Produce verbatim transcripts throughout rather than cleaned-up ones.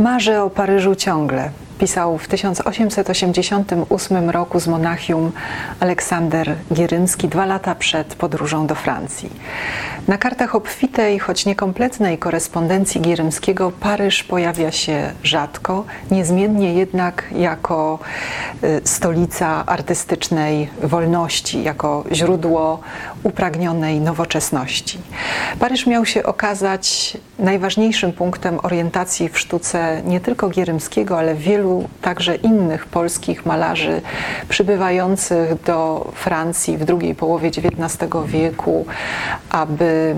Marzę o Paryżu ciągle, pisał w tysiąc osiemset osiemdziesiątym ósmym roku z Monachium Aleksander Gierymski dwa lata przed podróżą do Francji. Na kartach obfitej, choć niekompletnej korespondencji Gierymskiego Paryż pojawia się rzadko, niezmiennie jednak jako stolica artystycznej wolności, jako źródło upragnionej nowoczesności. Paryż miał się okazać najważniejszym punktem orientacji w sztuce nie tylko Gierymskiego, ale wielu także innych polskich malarzy przybywających do Francji w drugiej połowie dziewiętnastego wieku, aby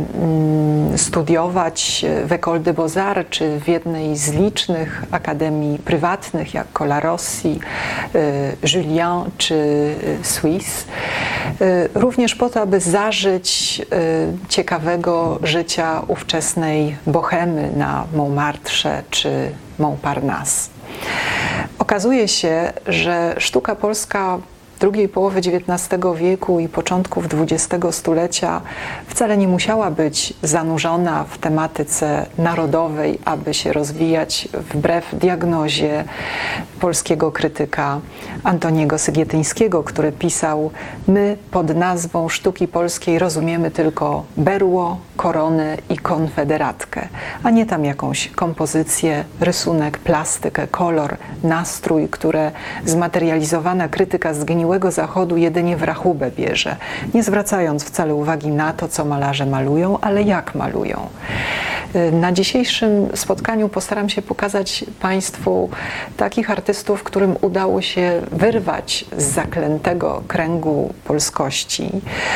studiować w École des Beaux-Arts czy w jednej z licznych akademii prywatnych jak Colarossi, Julian czy Suisse. Również po to, aby zażyć ciekawego życia ówczesnej bohemy na Montmartre czy Montparnasse. Okazuje się, że sztuka polska drugiej połowy dziewiętnastego wieku i początków dwudziestego stulecia wcale nie musiała być zanurzona w tematyce narodowej, aby się rozwijać wbrew diagnozie polskiego krytyka Antoniego Sygietyńskiego, który pisał: my pod nazwą sztuki polskiej rozumiemy tylko berło, koronę i konfederatkę, a nie tam jakąś kompozycję, rysunek, plastykę, kolor, nastrój, które zmaterializowana krytyka zgniłego Zachodu jedynie w rachubę bierze, nie zwracając wcale uwagi na to, co malarze malują, ale jak malują. Na dzisiejszym spotkaniu postaram się pokazać Państwu takich artystów, którym udało się wyrwać z zaklętego kręgu polskości,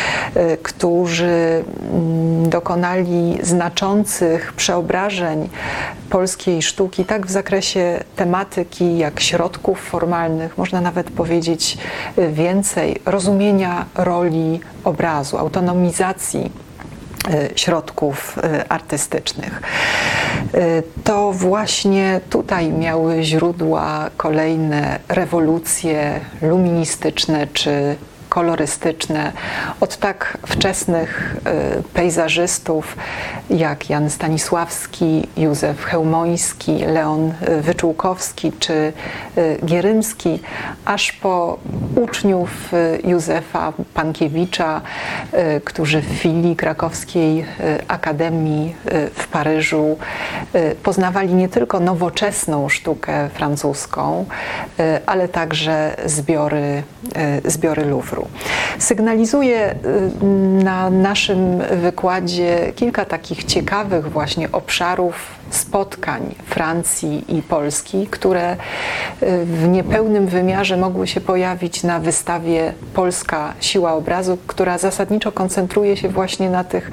którzy dokonali znaczących przeobrażeń polskiej sztuki, tak w zakresie tematyki, jak środków formalnych, można nawet powiedzieć więcej, rozumienia roli obrazu, autonomizacji środków artystycznych. To właśnie tutaj miały źródła kolejne rewolucje luministyczne czy kolorystyczne od tak wczesnych pejzażystów jak Jan Stanisławski, Józef Chełmoński, Leon Wyczółkowski czy Gierymski, aż po uczniów Józefa Pankiewicza, którzy w filii Krakowskiej Akademii w Paryżu poznawali nie tylko nowoczesną sztukę francuską, ale także zbiory, zbiory Louvru. Sygnalizuje na naszym wykładzie kilka takich ciekawych właśnie obszarów spotkań Francji i Polski, które w niepełnym wymiarze mogły się pojawić na wystawie Polska Siła Obrazu, która zasadniczo koncentruje się właśnie na tych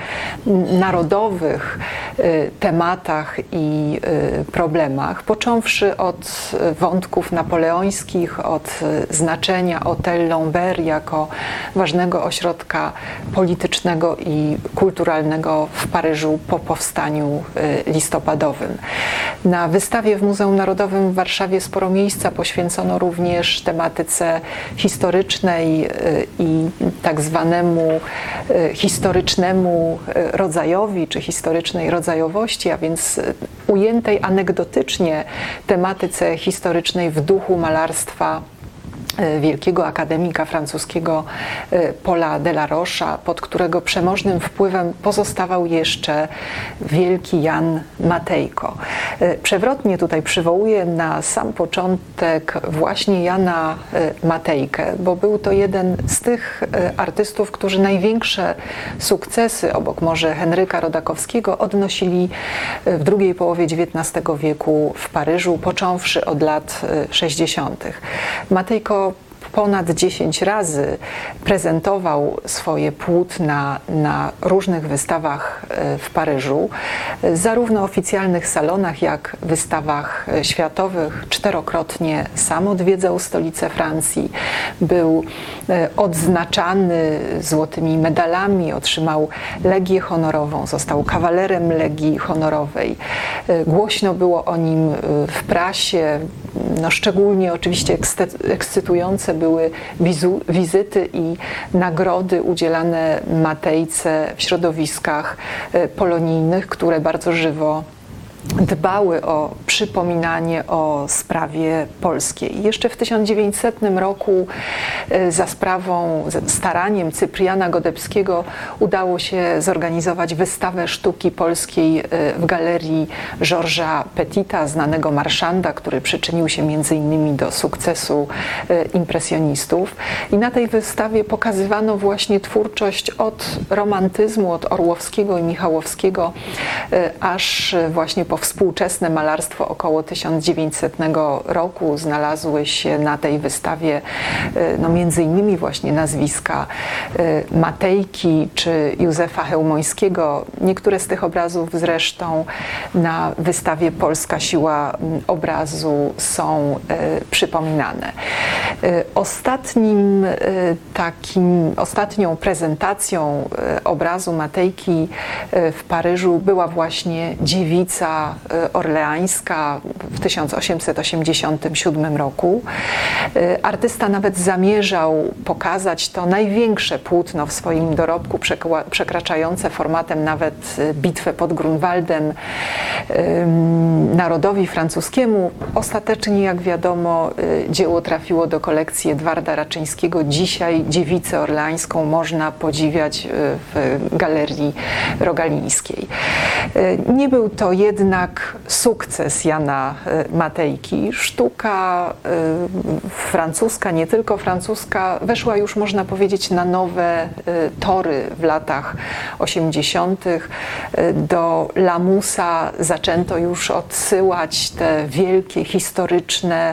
narodowych tematach i problemach, począwszy od wątków napoleońskich, od znaczenia Hôtel Lambert jako ważnego ośrodka politycznego i kulturalnego w Paryżu po powstaniu listopadowym. Na wystawie w Muzeum Narodowym w Warszawie sporo miejsca poświęcono również tematyce historycznej i tak zwanemu historycznemu rodzajowi, czy historycznej rodzajowości, a więc ujętej anegdotycznie tematyce historycznej w duchu malarstwa wielkiego akademika francuskiego Paula Delaroche'a, pod którego przemożnym wpływem pozostawał jeszcze wielki Jan Matejko. Przewrotnie tutaj przywołuję na sam początek właśnie Jana Matejkę, bo był to jeden z tych artystów, którzy największe sukcesy, obok może Henryka Rodakowskiego, odnosili w drugiej połowie dziewiętnastego wieku w Paryżu, począwszy od lat sześćdziesiątych. Matejko ponad dziesięć razy prezentował swoje płótna na różnych wystawach w Paryżu, zarówno oficjalnych salonach, jak wystawach światowych. Czterokrotnie sam odwiedzał stolicę Francji, był odznaczany złotymi medalami, otrzymał Legię Honorową, został kawalerem Legii Honorowej. Głośno było o nim w prasie, no szczególnie oczywiście ekscytujące były wizu, wizyty i nagrody udzielane Matejce w środowiskach polonijnych, które bardzo żywo dbały o przypominanie o sprawie polskiej. Jeszcze w tysiąc dziewięćsetnym roku za sprawą, staraniem Cypriana Godebskiego udało się zorganizować wystawę sztuki polskiej w galerii Georgesa Petita, znanego marszanda, który przyczynił się między innymi do sukcesu impresjonistów. I na tej wystawie pokazywano właśnie twórczość od romantyzmu, od Orłowskiego i Michałowskiego, aż właśnie po współczesne malarstwo około tysiąc dziewięćsetnego roku. Znalazły się na tej wystawie no, między innymi właśnie nazwiska Matejki czy Józefa Chełmońskiego. Niektóre z tych obrazów zresztą na wystawie Polska siła obrazu są przypominane. Ostatnim takim, ostatnią prezentacją obrazu Matejki w Paryżu była właśnie Dziewica Orleańska w tysiąc osiemset osiemdziesiątym siódmym roku. Artysta nawet zamierzał pokazać to największe płótno w swoim dorobku, przekraczające formatem nawet bitwę pod Grunwaldem, narodowi francuskiemu. Ostatecznie, jak wiadomo, dzieło trafiło do kolekcji Edwarda Raczyńskiego. Dzisiaj Dziewicę Orleańską można podziwiać w Galerii Rogalińskiej. Nie był to jednak sukces Jana Matejki. Sztuka francuska, nie tylko francuska, weszła już, można powiedzieć, na nowe tory w latach osiemdziesiątych. Do Lamusa zaczęto już odsyłać te wielkie, historyczne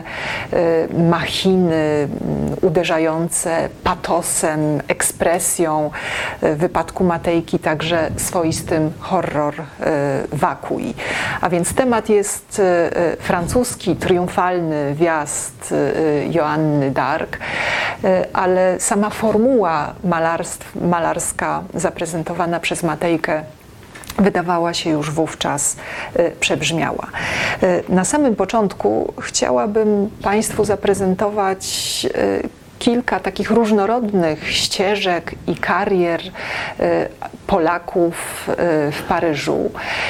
machiny uderzające patosem, ekspresją. W wypadku Matejki także swoistym horror vacui. A więc temat jest francuski, triumfalny wjazd Joanny d'Arc, ale sama formuła malarstw, malarska zaprezentowana przez Matejkę wydawała się już wówczas przebrzmiała. Na samym początku chciałabym Państwu zaprezentować kilka takich różnorodnych ścieżek i karier Polaków w Paryżu,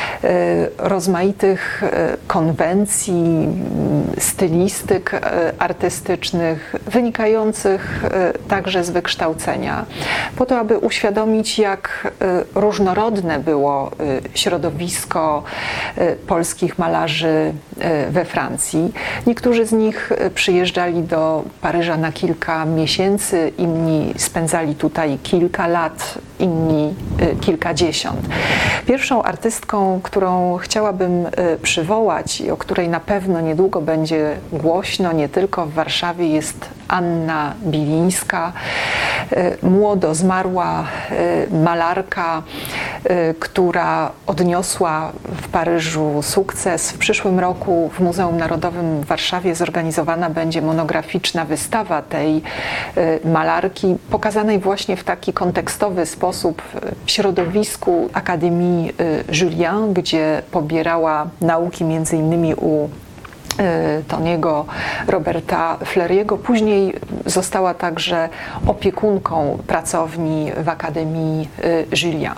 rozmaitych konwencji, stylistyk artystycznych, wynikających także z wykształcenia, po to, aby uświadomić, jak różnorodne było środowisko polskich malarzy we Francji. Niektórzy z nich przyjeżdżali do Paryża na kilka miesięcy, inni spędzali tutaj kilka lat, inni kilkadziesiąt. Pierwszą artystką, którą chciałabym przywołać i o której na pewno niedługo będzie głośno, nie tylko w Warszawie, jest Anna Bilińska, młodo zmarła malarka, która odniosła w Paryżu sukces. W przyszłym roku w Muzeum Narodowym w Warszawie zorganizowana będzie monograficzna wystawa tej malarki, pokazanej właśnie w taki kontekstowy sposób w środowisku Akademii Julian, gdzie pobierała nauki między innymi u Toniego Roberta Fleury'ego. Później została także opiekunką pracowni w Akademii Julian.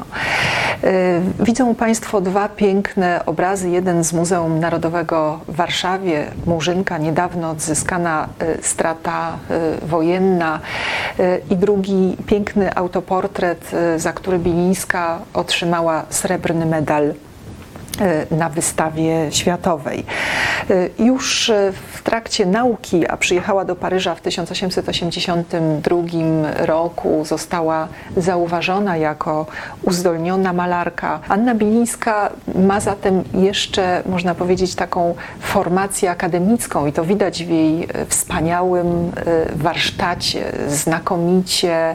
Widzą Państwo dwa piękne obrazy. Jeden z Muzeum Narodowego w Warszawie, Murzynka, niedawno odzyskana strata wojenna, i drugi piękny autoportret, za który Bilińska otrzymała srebrny medal na wystawie światowej. Już w trakcie nauki, a przyjechała do Paryża w tysiąc osiemset osiemdziesiątym drugim roku, została zauważona jako uzdolniona malarka. Anna Bilińska ma zatem jeszcze, można powiedzieć, taką formację akademicką i to widać w jej wspaniałym warsztacie, znakomicie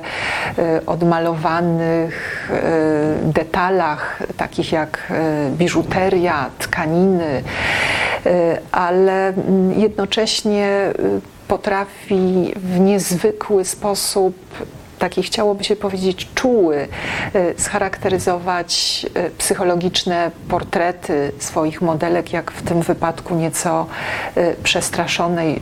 odmalowanych detalach, takich jak biżuteria, tkaniny, ale jednocześnie potrafi w niezwykły sposób, taki chciałoby się powiedzieć czuły, scharakteryzować psychologiczne portrety swoich modelek, jak w tym wypadku nieco przestraszonej,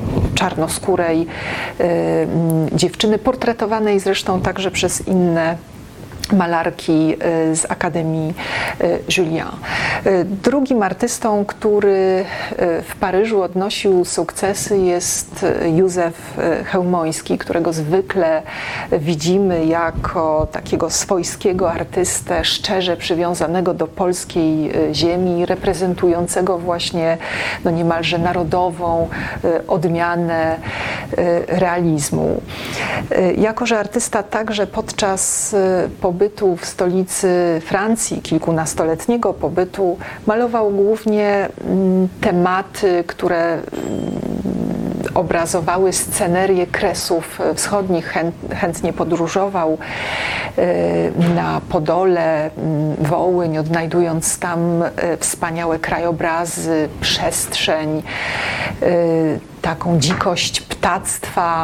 czarnoskórej dziewczyny, portretowanej zresztą także przez inne malarki z Akademii Julian. Drugim artystą, który w Paryżu odnosił sukcesy, jest Józef Chełmoński, którego zwykle widzimy jako takiego swojskiego artystę, szczerze przywiązanego do polskiej ziemi, reprezentującego właśnie no niemalże narodową odmianę realizmu. Jako że artysta także podczas pobytu w stolicy Francji, kilkunastoletniego pobytu, malował głównie tematy, które obrazowały scenerię Kresów Wschodnich. Chętnie podróżował na Podole, Wołyń, odnajdując tam wspaniałe krajobrazy, przestrzeń, taką dzikość ptactwa,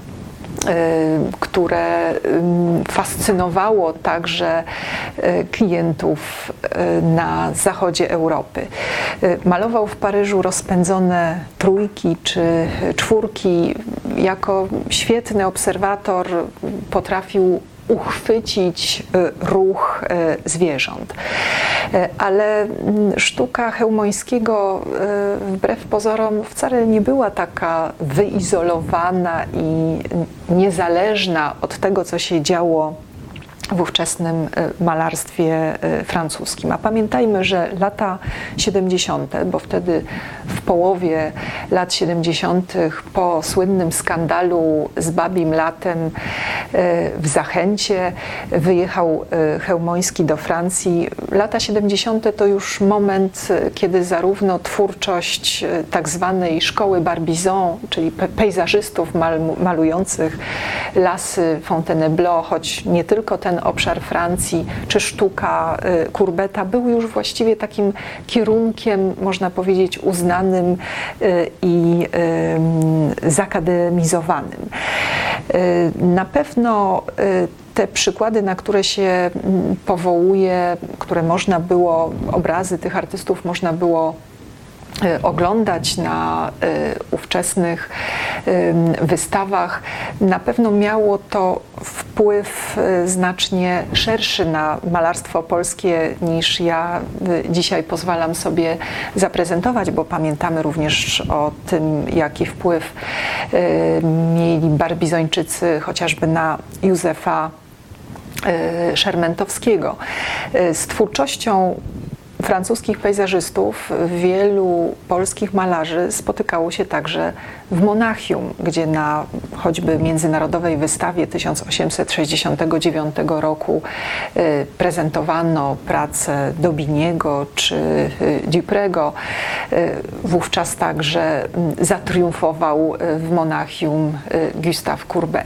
które fascynowało także klientów na zachodzie Europy. Malował w Paryżu rozpędzone trójki czy czwórki. Jako świetny obserwator potrafił uchwycić ruch zwierząt. Ale sztuka Chełmońskiego wbrew pozorom wcale nie była taka wyizolowana i niezależna od tego, co się działo w ówczesnym malarstwie francuskim. A pamiętajmy, że lata siedemdziesiąte, bo wtedy w połowie lat siedemdziesiątych po słynnym skandalu z Babim Latem w Zachęcie wyjechał Chełmoński do Francji. Lata siedemdziesiąte to już moment, kiedy zarówno twórczość tak zwanej szkoły Barbizon, czyli pejzażystów malujących lasy Fontainebleau, choć nie tylko ten obszar Francji, czy sztuka Courbeta był już właściwie takim kierunkiem, można powiedzieć, uznanym i zakademizowanym. Na pewno te przykłady, na które się powołuje, które można było, obrazy tych artystów można było oglądać na ówczesnych wystawach, na pewno miało to wpływ znacznie szerszy na malarstwo polskie niż ja dzisiaj pozwalam sobie zaprezentować, bo pamiętamy również o tym, jaki wpływ mieli Barbizończycy chociażby na Józefa Szermentowskiego. Z twórczością francuskich pejzażystów wielu polskich malarzy spotykało się także w Monachium, gdzie na choćby międzynarodowej wystawie tysiąc osiemset sześćdziesiątego dziewiątego roku prezentowano pracę Daubigniego czy Duprego. Wówczas także zatriumfował w Monachium Gustave Courbet.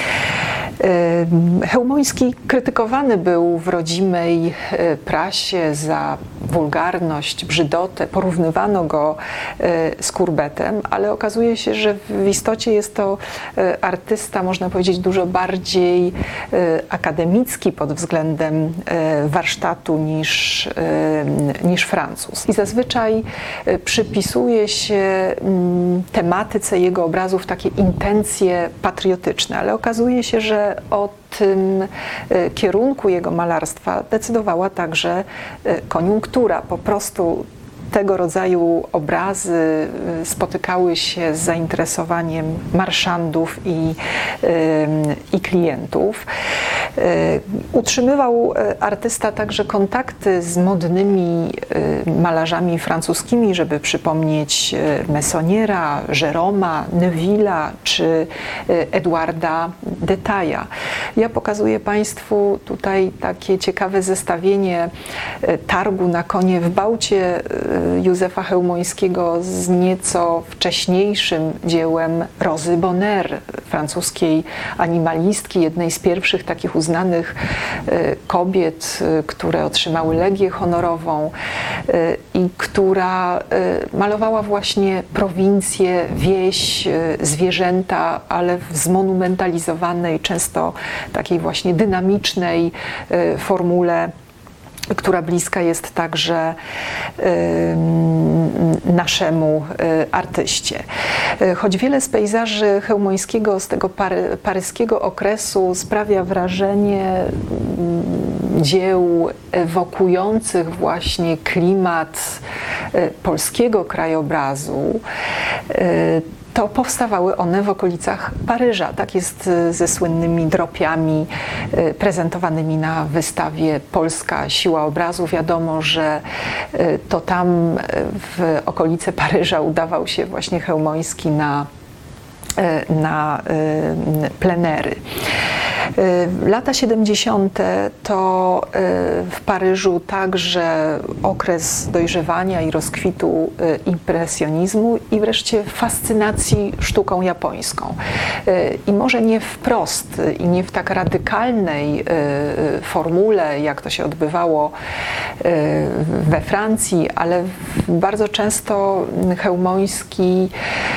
Chełmoński krytykowany był w rodzimej prasie za wulgarność, brzydotę, porównywano go z Courbetem, ale okazuje się, że w istocie jest to artysta, można powiedzieć, dużo bardziej akademicki pod względem warsztatu niż, niż Francuz. I zazwyczaj przypisuje się tematyce jego obrazów takie intencje patriotyczne, ale okazuje się, że o tym kierunku jego malarstwa decydowała także koniunktura. Po prostu tego rodzaju obrazy spotykały się z zainteresowaniem marszandów i, i klientów. Utrzymywał artysta także kontakty z modnymi malarzami francuskimi, żeby przypomnieć Meissoniera, Jérôme'a, Neuville'a czy Edouarda Détailla. Ja pokazuję Państwu tutaj takie ciekawe zestawienie targu na konie w Bałcie Józefa Chełmońskiego z nieco wcześniejszym dziełem Rozy Bonheur, francuskiej animalistki, jednej z pierwszych takich uznanych kobiet, które otrzymały Legię Honorową i która malowała właśnie prowincję, wieś, zwierzęta, ale w zmonumentalizowanej, często takiej właśnie dynamicznej formule która bliska jest także naszemu artyście. Choć wiele z pejzaży chełmońskiego z tego pary, paryskiego okresu sprawia wrażenie dzieł ewokujących właśnie klimat polskiego krajobrazu, to powstawały one w okolicach Paryża. Tak jest ze słynnymi dropiami prezentowanymi na wystawie Polska Siła Obrazu. Wiadomo, że to tam w okolice Paryża udawał się właśnie Chełmoński na, na plenery. Lata siedemdziesiąte to w Paryżu także okres dojrzewania i rozkwitu impresjonizmu i wreszcie fascynacji sztuką japońską. I może nie wprost i nie w tak radykalnej formule, jak to się odbywało we Francji, ale bardzo często Chełmoński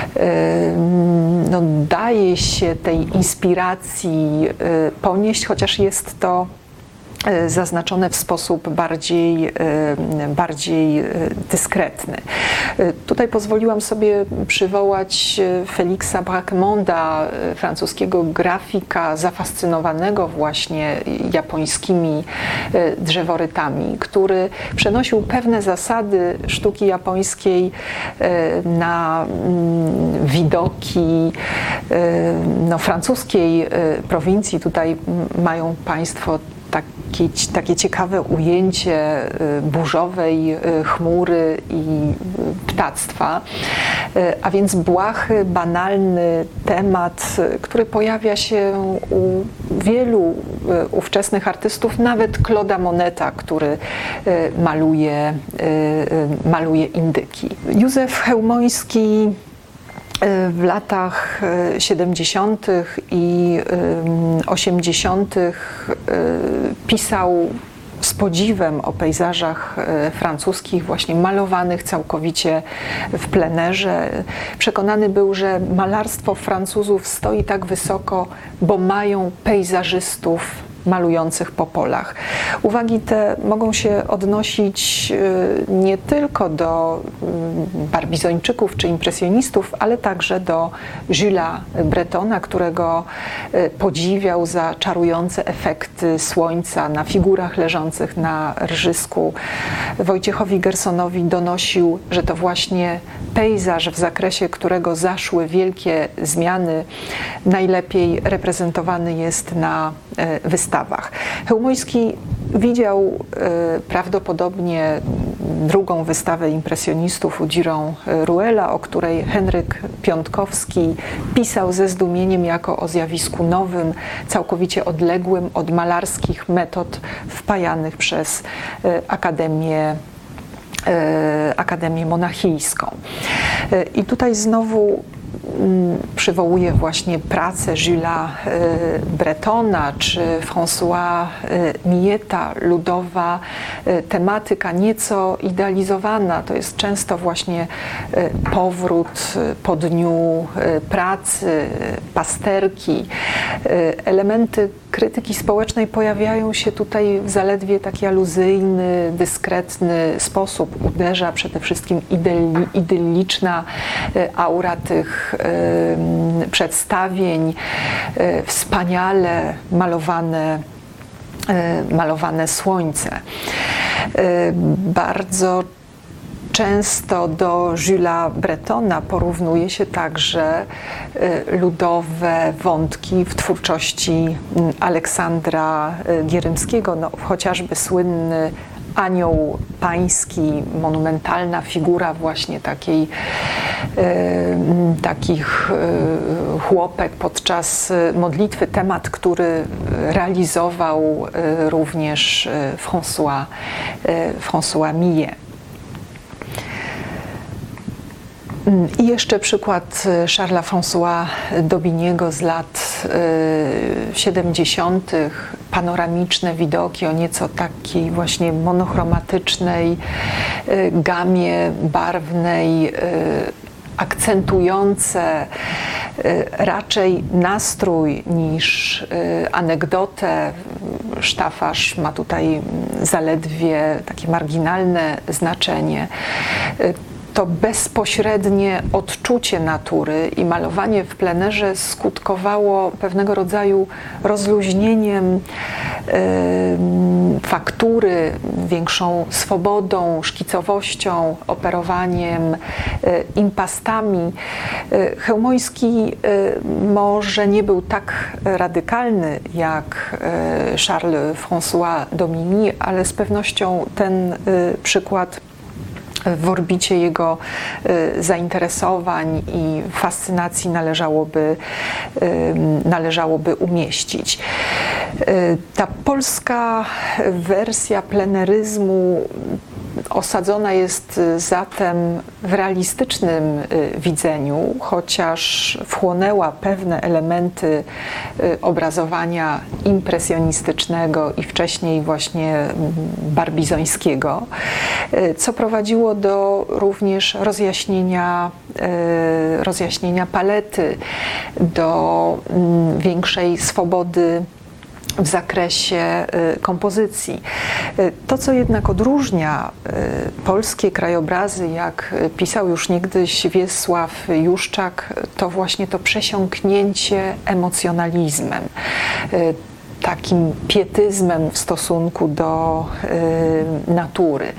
no, daje się tej inspiracji ponieść, chociaż jest to zaznaczone w sposób bardziej, bardziej dyskretny. Tutaj pozwoliłam sobie przywołać Felixa Braquemonda, francuskiego grafika zafascynowanego właśnie japońskimi drzeworytami, który przenosił pewne zasady sztuki japońskiej na widoki no, francuskiej prowincji. Tutaj mają Państwo Takie, takie ciekawe ujęcie burzowej chmury i ptactwa, a więc błahy, banalny temat, który pojawia się u wielu ówczesnych artystów, nawet Claude'a Moneta, który maluje, maluje indyki. Józef Chełmoński w latach siedemdziesiątych i osiemdziesiątych pisał z podziwem o pejzażach francuskich, właśnie malowanych całkowicie w plenerze. Przekonany był, że malarstwo Francuzów stoi tak wysoko, bo mają pejzażystów malujących po polach. Uwagi te mogą się odnosić nie tylko do barbizończyków czy impresjonistów, ale także do Julesa Bretona, którego podziwiał za czarujące efekty słońca na figurach leżących na rżysku. Wojciechowi Gersonowi donosił, że to właśnie pejzaż, w zakresie którego zaszły wielkie zmiany, najlepiej reprezentowany jest na wystawach. Chełmoński widział e, prawdopodobnie drugą wystawę impresjonistów u Giron Ruela, o której Henryk Piątkowski pisał ze zdumieniem jako o zjawisku nowym, całkowicie odległym od malarskich metod wpajanych przez e, Akademię Akademię Monachijską. I tutaj znowu przywołuję właśnie pracę Julesa Bretona czy François Milleta, ludowa tematyka nieco idealizowana. To jest często właśnie powrót po dniu pracy, pasterki. Elementy krytyki społecznej pojawiają się tutaj w zaledwie taki aluzyjny, dyskretny sposób. Uderza przede wszystkim idylli, idylliczna aura tych przedstawień, wspaniale malowane, malowane słońce. Bardzo często do Julesa Bretona porównuje się także ludowe wątki w twórczości Aleksandra Gierymskiego, no, chociażby słynny Anioł Pański, monumentalna figura właśnie takiej, e, takich e, chłopek podczas modlitwy, temat, który realizował e, również François, e, François Millet. I jeszcze przykład Charlesa François d'Aubignego z lat siedemdziesiątych. Panoramiczne widoki o nieco takiej właśnie monochromatycznej gamie barwnej, akcentujące raczej nastrój niż anegdotę. Sztafasz ma tutaj zaledwie takie marginalne znaczenie. To bezpośrednie odczucie natury i malowanie w plenerze skutkowało pewnego rodzaju rozluźnieniem y, faktury, większą swobodą, szkicowością, operowaniem y, impastami. Y, Chełmoński y, może nie był tak radykalny jak y, Charles François Dominy, ale z pewnością ten y, przykład w orbicie jego y, zainteresowań i fascynacji należałoby, y, należałoby umieścić. Y, ta polska wersja pleneryzmu osadzona jest zatem w realistycznym widzeniu, chociaż wchłonęła pewne elementy obrazowania impresjonistycznego i wcześniej właśnie barbizońskiego, co prowadziło do również rozjaśnienia, rozjaśnienia palety, do większej swobody w zakresie kompozycji. To, co jednak odróżnia polskie krajobrazy, jak pisał już niegdyś Wiesław Juszczak, to właśnie to przesiąknięcie emocjonalizmem, takim pietyzmem w stosunku do natury,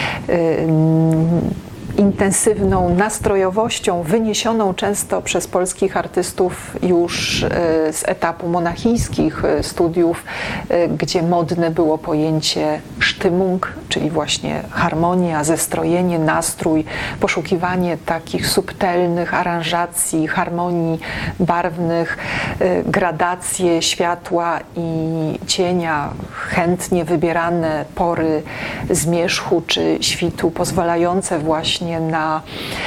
intensywną nastrojowością wyniesioną często przez polskich artystów już z etapu monachijskich studiów, gdzie modne było pojęcie Stimmung, czyli właśnie harmonia, zestrojenie, nastrój, poszukiwanie takich subtelnych aranżacji, harmonii barwnych, gradacje światła i cienia, chętnie wybierane pory zmierzchu czy świtu, pozwalające właśnie na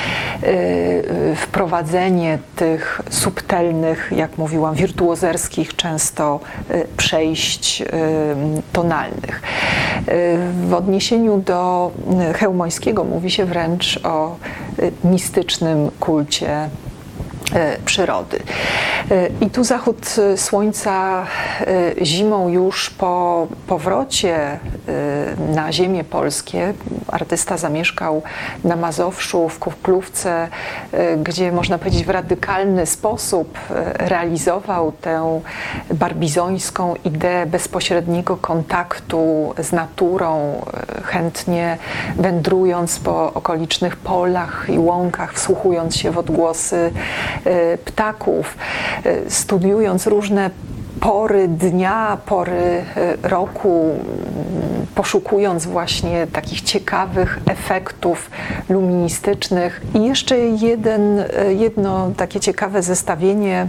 y, wprowadzenie tych subtelnych, jak mówiłam, wirtuozerskich często y, przejść y, tonalnych. Y, w odniesieniu do Chełmońskiego mówi się wręcz o y, mistycznym kulcie przyrody. I tu zachód słońca zimą już po powrocie na ziemię polskie. Artysta zamieszkał na Mazowszu, w Kuklówce, gdzie można powiedzieć w radykalny sposób realizował tę barbizońską ideę bezpośredniego kontaktu z naturą, chętnie wędrując po okolicznych polach i łąkach, wsłuchując się w odgłosy ptaków, studiując różne pory dnia, pory roku, poszukując właśnie takich ciekawych efektów luministycznych. I jeszcze jeden, jedno takie ciekawe zestawienie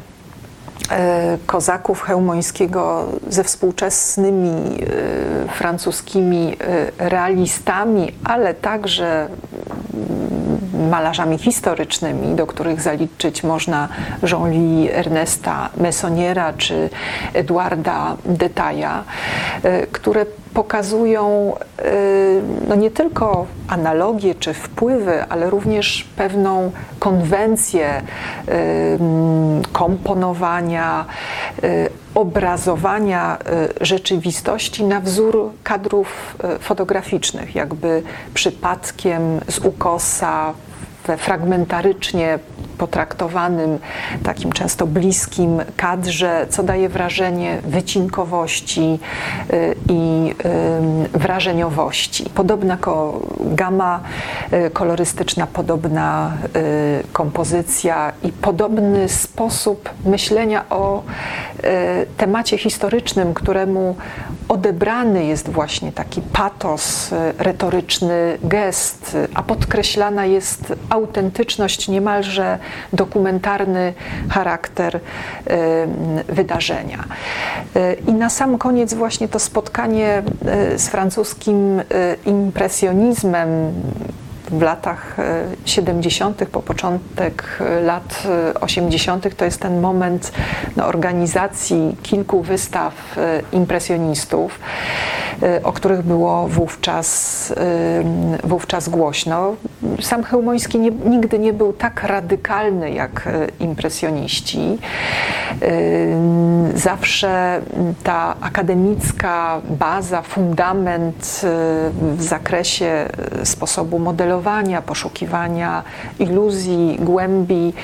kozaków Chełmońskiego ze współczesnymi francuskimi realistami, ale także malarzami historycznymi, do których zaliczyć można Jean-Louis Ernesta Meissoniera czy Eduarda Detailla, które pokazują no nie tylko analogie czy wpływy, ale również pewną konwencję komponowania, obrazowania rzeczywistości na wzór kadrów fotograficznych, jakby przypadkiem z ukosa, we fragmentarycznie potraktowanym, takim często bliskim kadrze, co daje wrażenie wycinkowości i wrażeniowości. Podobna gama kolorystyczna, podobna kompozycja i podobny sposób myślenia o temacie historycznym, któremu odebrany jest właśnie taki patos, retoryczny gest, a podkreślana jest autentyczność, niemalże dokumentarny charakter wydarzenia. I na sam koniec właśnie to spotkanie z francuskim impresjonizmem w latach siedemdziesiątych, po początek lat osiemdziesiątych to jest ten moment no, organizacji kilku wystaw impresjonistów, o których było wówczas, wówczas głośno. Sam Chełmoński nie, nigdy nie był tak radykalny jak impresjoniści. Zawsze ta akademicka baza, fundament w zakresie sposobu modelowania, poszukiwania iluzji, głębi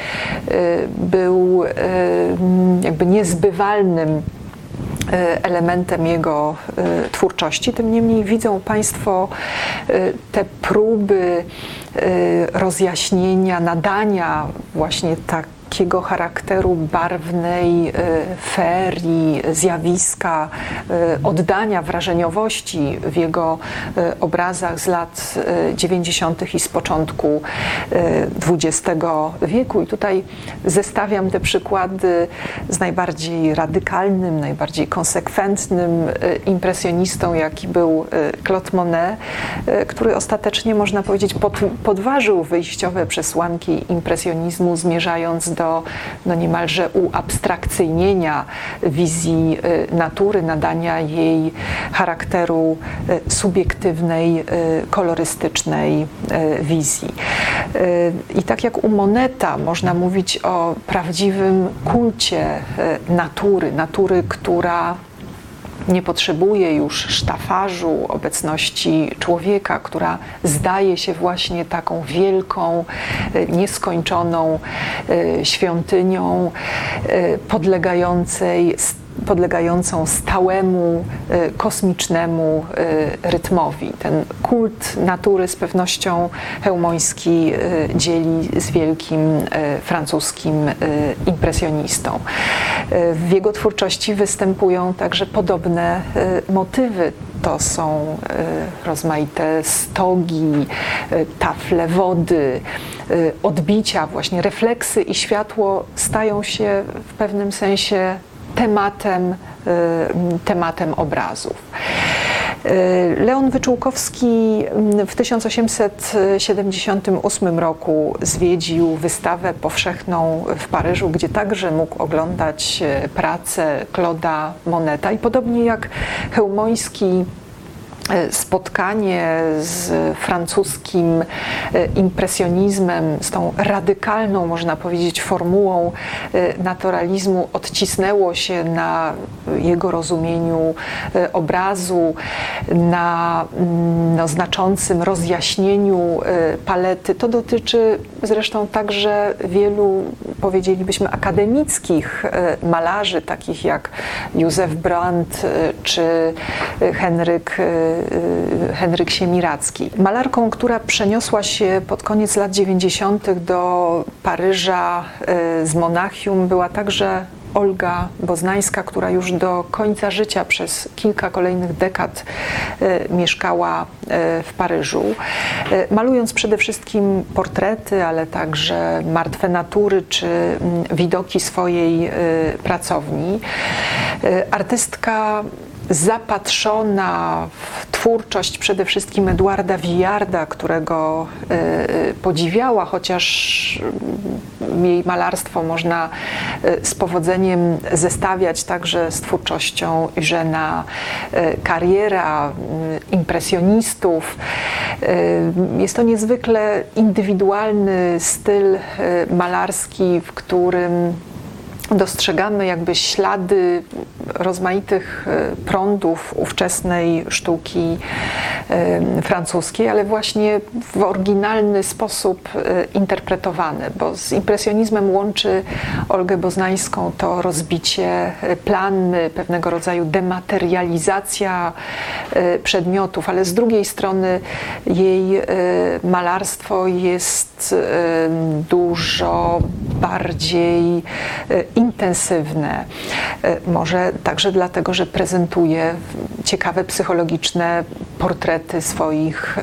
był jakby niezbywalnym elementem jego twórczości. Tym niemniej widzą Państwo te próby rozjaśnienia, nadania właśnie takiego charakteru barwnej feerii, zjawiska, oddania wrażeniowości w jego obrazach z lat dziewięćdziesiątych i z początku dwudziestego wieku. I tutaj zestawiam te przykłady z najbardziej radykalnym, najbardziej konsekwentnym impresjonistą, jaki był Claude Monet, który ostatecznie, można powiedzieć, pod, podważył wyjściowe przesłanki impresjonizmu, zmierzając do no niemalże uabstrakcyjnienia wizji natury, nadania jej charakteru subiektywnej, kolorystycznej wizji. I tak jak u Moneta można mówić o prawdziwym kulcie natury, natury, która nie potrzebuje już sztafarzu, obecności człowieka, która zdaje się właśnie taką wielką, nieskończoną świątynią podlegającej podlegającą stałemu, kosmicznemu rytmowi. Ten kult natury z pewnością Chełmoński dzieli z wielkim francuskim impresjonistą. W jego twórczości występują także podobne motywy. To są rozmaite stogi, tafle wody, odbicia, właśnie refleksy i światło stają się w pewnym sensie tematem, tematem obrazów. Leon Wyczółkowski w tysiąc osiemset siedemdziesiątym ósmym roku zwiedził wystawę powszechną w Paryżu, gdzie także mógł oglądać pracę Claude'a Moneta i podobnie jak Chełmoński, spotkanie z francuskim impresjonizmem, z tą radykalną, można powiedzieć, formułą naturalizmu odcisnęło się na jego rozumieniu obrazu, na no, znaczącym rozjaśnieniu palety. To dotyczy zresztą także wielu, powiedzielibyśmy, akademickich malarzy, takich jak Józef Brandt czy Henryk Henryk Siemiradzki. Malarką, która przeniosła się pod koniec lat dziewięćdziesiątych do Paryża z Monachium, była także Olga Boznańska, która już do końca życia przez kilka kolejnych dekad mieszkała w Paryżu, malując przede wszystkim portrety, ale także martwe natury czy widoki swojej pracowni. Artystka zapatrzona w twórczość przede wszystkim Eduarda Vuillarda, którego podziwiała, chociaż jej malarstwo można z powodzeniem zestawiać także z twórczością Eugène'a Carrièra, impresjonistów. Jest to niezwykle indywidualny styl malarski, w którym dostrzegamy jakby ślady rozmaitych prądów ówczesnej sztuki francuskiej, ale właśnie w oryginalny sposób interpretowane, bo z impresjonizmem łączy Olgę Boznańską to rozbicie planny, pewnego rodzaju dematerializacja przedmiotów, ale z drugiej strony jej malarstwo jest dużo bardziej intensywne. Może także dlatego, że prezentuje ciekawe psychologiczne portrety swoich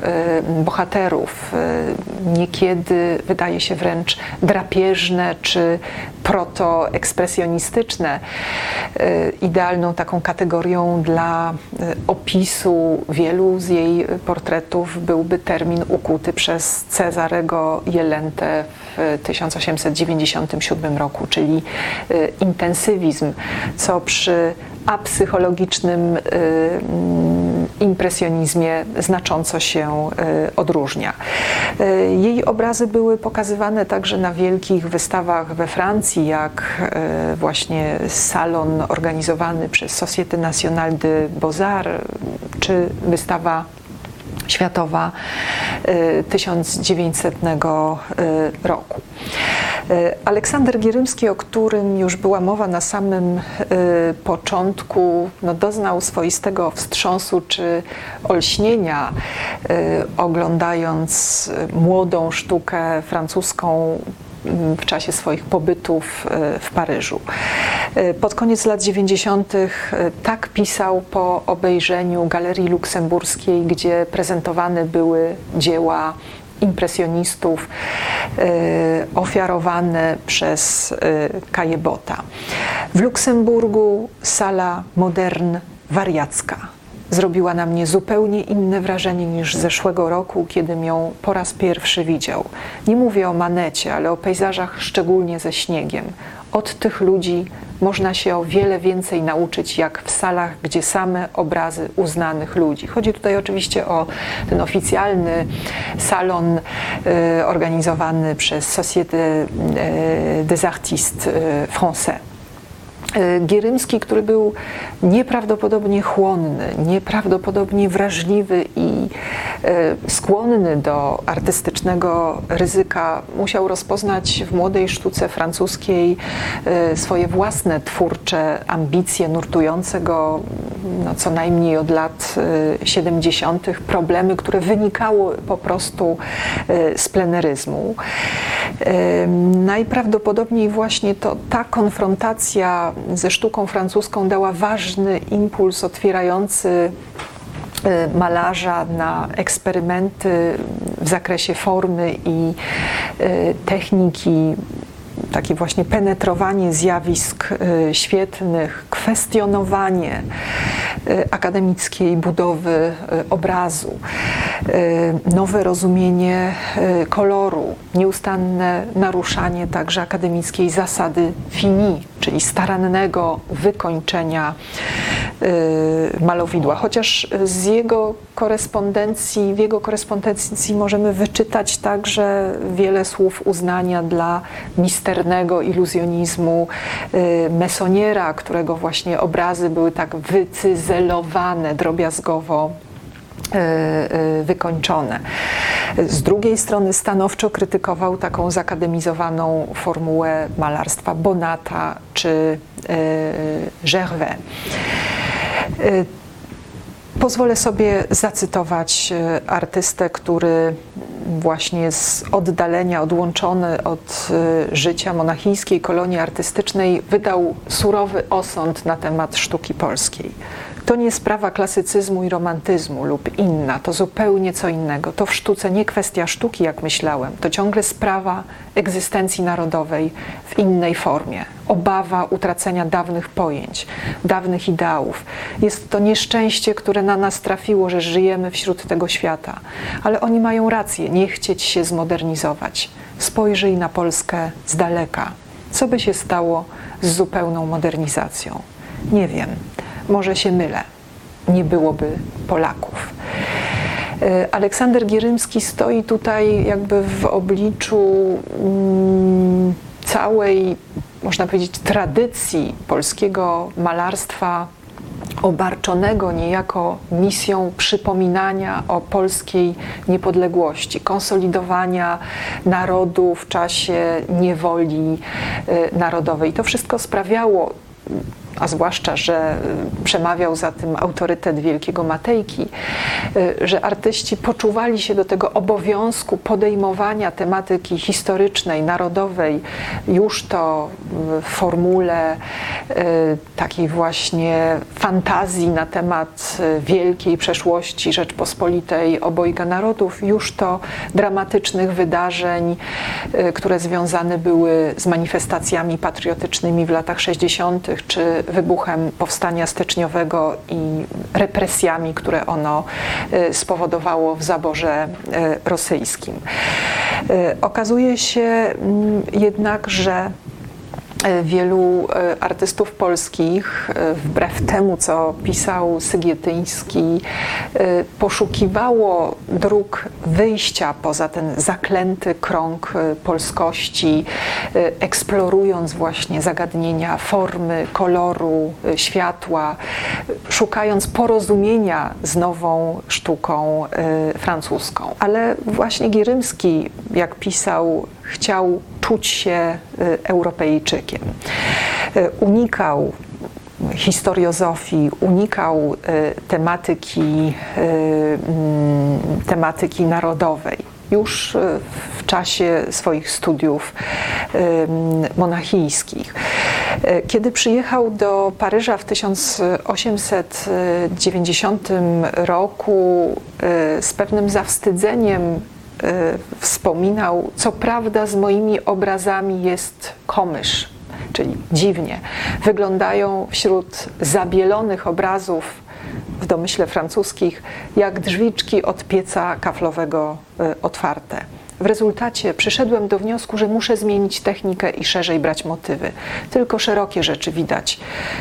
bohaterów. Niekiedy wydaje się wręcz drapieżne czy protoekspresjonistyczne. Idealną taką kategorią dla opisu wielu z jej portretów byłby termin ukuty przez Cezarego Jelentę w tysiąc osiemset dziewięćdziesiątym siódmym roku, czyli intensywizm, co przy apsychologicznym impresjonizmie znacząco się odróżnia. Jej obrazy były pokazywane także na wielkich wystawach we Francji, jak właśnie salon organizowany przez Société Nationale de Beaux-Arts, czy wystawa światowa tysiąc dziewięćsetnego roku. Aleksander Gierymski, o którym już była mowa na samym początku, no doznał swoistego wstrząsu czy olśnienia, oglądając młodą sztukę francuską w czasie swoich pobytów w Paryżu. Pod koniec lat dziewięćdziesiątych tak pisał po obejrzeniu Galerii Luksemburskiej, gdzie prezentowane były dzieła impresjonistów ofiarowane przez Caillebotta. W Luksemburgu sala Moderne wariacka zrobiła na mnie zupełnie inne wrażenie niż zeszłego roku, kiedy ją po raz pierwszy widział. Nie mówię o Manecie, ale o pejzażach szczególnie ze śniegiem. Od tych ludzi można się o wiele więcej nauczyć, jak w salach, gdzie same obrazy uznanych ludzi. Chodzi tutaj oczywiście o ten oficjalny salon y, organizowany przez Société y, des Artistes y, Français. Gierymski, który był nieprawdopodobnie chłonny, nieprawdopodobnie wrażliwy i skłonny do artystycznego ryzyka, musiał rozpoznać w młodej sztuce francuskiej swoje własne twórcze ambicje nurtujące go no, co najmniej od lat siedemdziesiątych, problemy, które wynikały po prostu z pleneryzmu. Najprawdopodobniej właśnie to ta konfrontacja ze sztuką francuską dała ważny impuls otwierający malarza na eksperymenty w zakresie formy i techniki, takie właśnie penetrowanie zjawisk świetlnych, kwestionowanie akademickiej budowy obrazu, nowe rozumienie koloru, nieustanne naruszanie także akademickiej zasady fini, czyli starannego wykończenia malowidła. Chociaż z jego korespondencji, w jego korespondencji możemy wyczytać także wiele słów uznania dla misternego iluzjonizmu Meissoniera, którego właśnie obrazy były tak wycyzelowane, drobiazgowo wykończone. Z drugiej strony stanowczo krytykował taką zakademizowaną formułę malarstwa Bonata czy Gervais. Pozwolę sobie zacytować artystę, który właśnie z oddalenia, odłączony od życia monachijskiej kolonii artystycznej, wydał surowy osąd na temat sztuki polskiej. To nie sprawa klasycyzmu i romantyzmu lub inna, to zupełnie co innego. To w sztuce nie kwestia sztuki, jak myślałem, to ciągle sprawa egzystencji narodowej w innej formie. Obawa utracenia dawnych pojęć, dawnych ideałów. Jest to nieszczęście, które na nas trafiło, że żyjemy wśród tego świata. Ale oni mają rację, nie chcieć się zmodernizować. Spojrzyj na Polskę z daleka. Co by się stało z zupełną modernizacją? Nie wiem. Może się mylę. Nie byłoby Polaków. Aleksander Gierymski stoi tutaj jakby w obliczu mm, całej, można powiedzieć, tradycji polskiego malarstwa obarczonego niejako misją przypominania o polskiej niepodległości, konsolidowania narodu w czasie niewoli narodowej. To wszystko sprawiało, a zwłaszcza, że przemawiał za tym autorytet wielkiego Matejki, że artyści poczuwali się do tego obowiązku podejmowania tematyki historycznej, narodowej, już to w formule takiej właśnie fantazji na temat wielkiej przeszłości Rzeczpospolitej obojga narodów, już to dramatycznych wydarzeń, które związane były z manifestacjami patriotycznymi w latach sześćdziesiątych czy wybuchem powstania styczniowego i represjami, które ono spowodowało w zaborze rosyjskim. Okazuje się jednak, że wielu artystów polskich, wbrew temu, co pisał Sygietyński, poszukiwało dróg wyjścia poza ten zaklęty krąg polskości, eksplorując właśnie zagadnienia formy, koloru, światła, szukając porozumienia z nową sztuką francuską. Ale właśnie Gierymski, jak pisał, chciał czuć się Europejczykiem. Unikał historiozofii, unikał tematyki, tematyki narodowej. Już w czasie swoich studiów monachijskich. Kiedy przyjechał do Paryża w tysiąc osiemset dziewięćdziesiątym roku, z pewnym zawstydzeniem wspominał, co prawda z moimi obrazami jest komysz, czyli dziwnie. Wyglądają wśród zabielonych obrazów w domyśle francuskich jak drzwiczki od pieca kaflowego otwarte. W rezultacie przyszedłem do wniosku, że muszę zmienić technikę i szerzej brać motywy. Tylko szerokie rzeczy widać,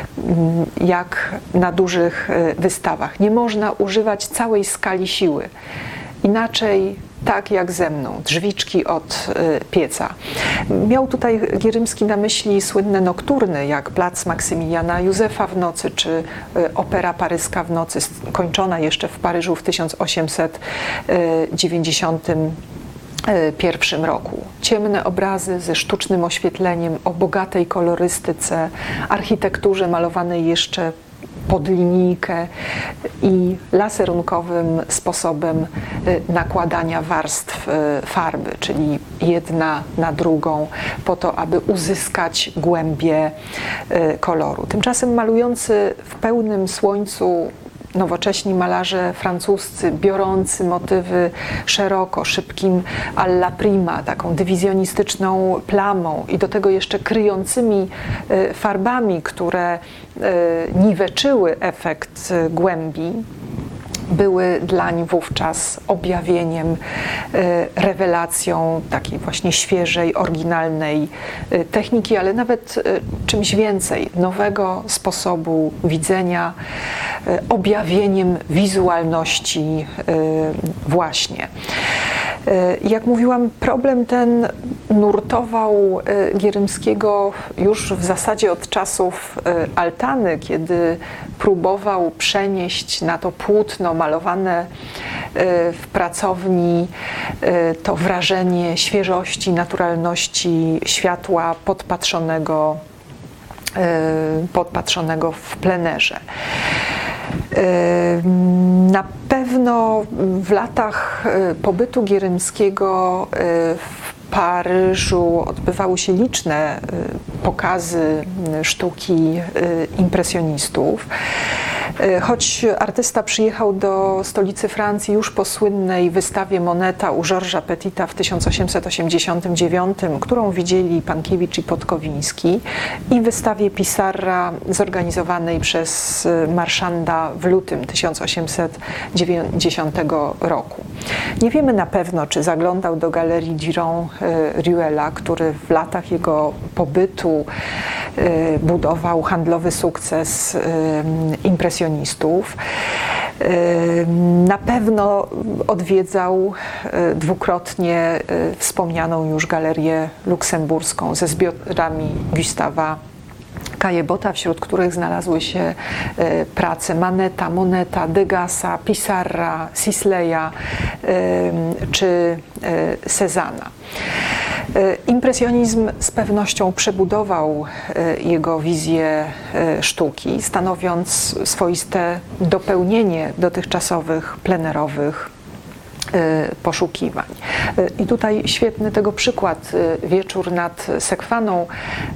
jak na dużych wystawach. Nie można używać całej skali siły. Inaczej tak jak ze mną, drzwiczki od pieca. Miał tutaj Gierymski na myśli słynne nokturny, jak Plac Maksymiliana Józefa w nocy, czy Opera Paryska w nocy, kończona jeszcze w Paryżu w tysiąc osiemset dziewięćdziesiątym pierwszym roku. Ciemne obrazy ze sztucznym oświetleniem, o bogatej kolorystyce, architekturze malowanej jeszcze pod linijkę i laserunkowym sposobem nakładania warstw farby, czyli jedna na drugą, po to, aby uzyskać głębię koloru. Tymczasem malujący w pełnym słońcu nowocześni malarze francuscy, biorący motywy szeroko, szybkim alla prima, taką dywizjonistyczną plamą i do tego jeszcze kryjącymi farbami, które niweczyły efekt głębi, były dlań wówczas objawieniem, rewelacją takiej właśnie świeżej, oryginalnej techniki, ale nawet czymś więcej, nowego sposobu widzenia, objawieniem wizualności właśnie. Jak mówiłam, problem ten nurtował Gierymskiego już w zasadzie od czasów Altany, kiedy próbował przenieść na to płótno malowane w pracowni to wrażenie świeżości, naturalności światła podpatrzonego, podpatrzonego w plenerze. Na pewno w latach pobytu Gierymskiego w Paryżu odbywały się liczne pokazy sztuki impresjonistów. Choć artysta przyjechał do stolicy Francji już po słynnej wystawie Moneta u Georgesa Petita w tysiąc osiemset osiemdziesiątym dziewiątym, którą widzieli Pankiewicz i Podkowiński, i wystawie Pissarra zorganizowanej przez Marchanda w lutym tysiąc osiemset dziewięćdziesiątego roku. Nie wiemy na pewno, czy zaglądał do galerii Giron Ruela, który w latach jego pobytu budował handlowy sukces impresjonistów. Na pewno odwiedzał dwukrotnie wspomnianą już galerię luksemburską ze zbiorami Gustawa Caillebotta, wśród których znalazły się prace Maneta, Moneta, Degasa, Pissarra, Sisley'a czy Cézanna. Impresjonizm z pewnością przebudował jego wizję sztuki, stanowiąc swoiste dopełnienie dotychczasowych plenerowych poszukiwań. I tutaj świetny tego przykład Wieczór nad Sekwaną.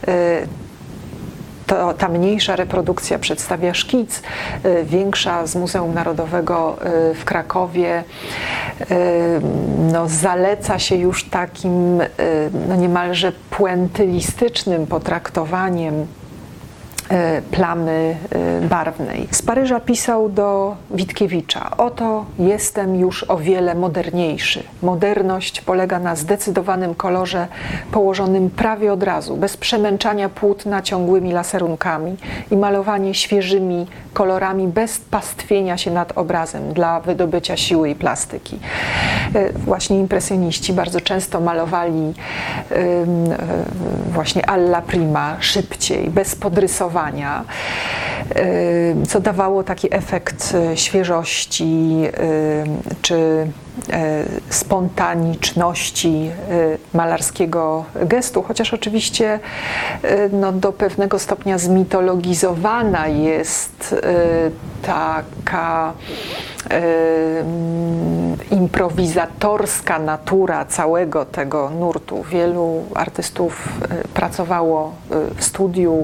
To, ta mniejsza reprodukcja przedstawia szkic, większa z Muzeum Narodowego w Krakowie no, zaleca się już takim no, niemalże puentylistycznym potraktowaniem plamy barwnej. Z Paryża pisał do Witkiewicza: oto jestem już o wiele moderniejszy. Moderność polega na zdecydowanym kolorze położonym prawie od razu, bez przemęczania płótna ciągłymi laserunkami i malowanie świeżymi kolorami bez pastwienia się nad obrazem dla wydobycia siły i plastyki. Właśnie impresjoniści bardzo często malowali właśnie alla prima, szybciej, bez podrysowania, co dawało taki efekt świeżości czy spontaniczności malarskiego gestu, chociaż oczywiście no, do pewnego stopnia zmitologizowana jest taka improwizatorska natura całego tego nurtu. Wielu artystów pracowało w studiu.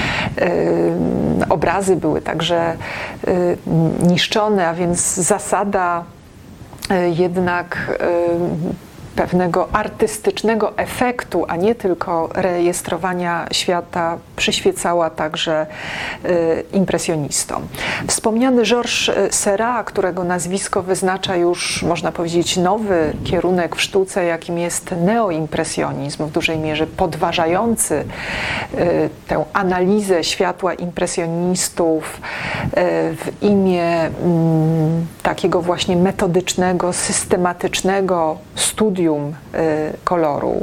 Obrazy były także niszczone, a więc zasada jednak pewnego artystycznego efektu, a nie tylko rejestrowania świata, przyświecała także impresjonistom. Wspomniany Georges Seurat, którego nazwisko wyznacza już, można powiedzieć, nowy kierunek w sztuce, jakim jest neoimpresjonizm, w dużej mierze podważający tę analizę światła impresjonistów w imię takiego właśnie metodycznego, systematycznego studium koloru,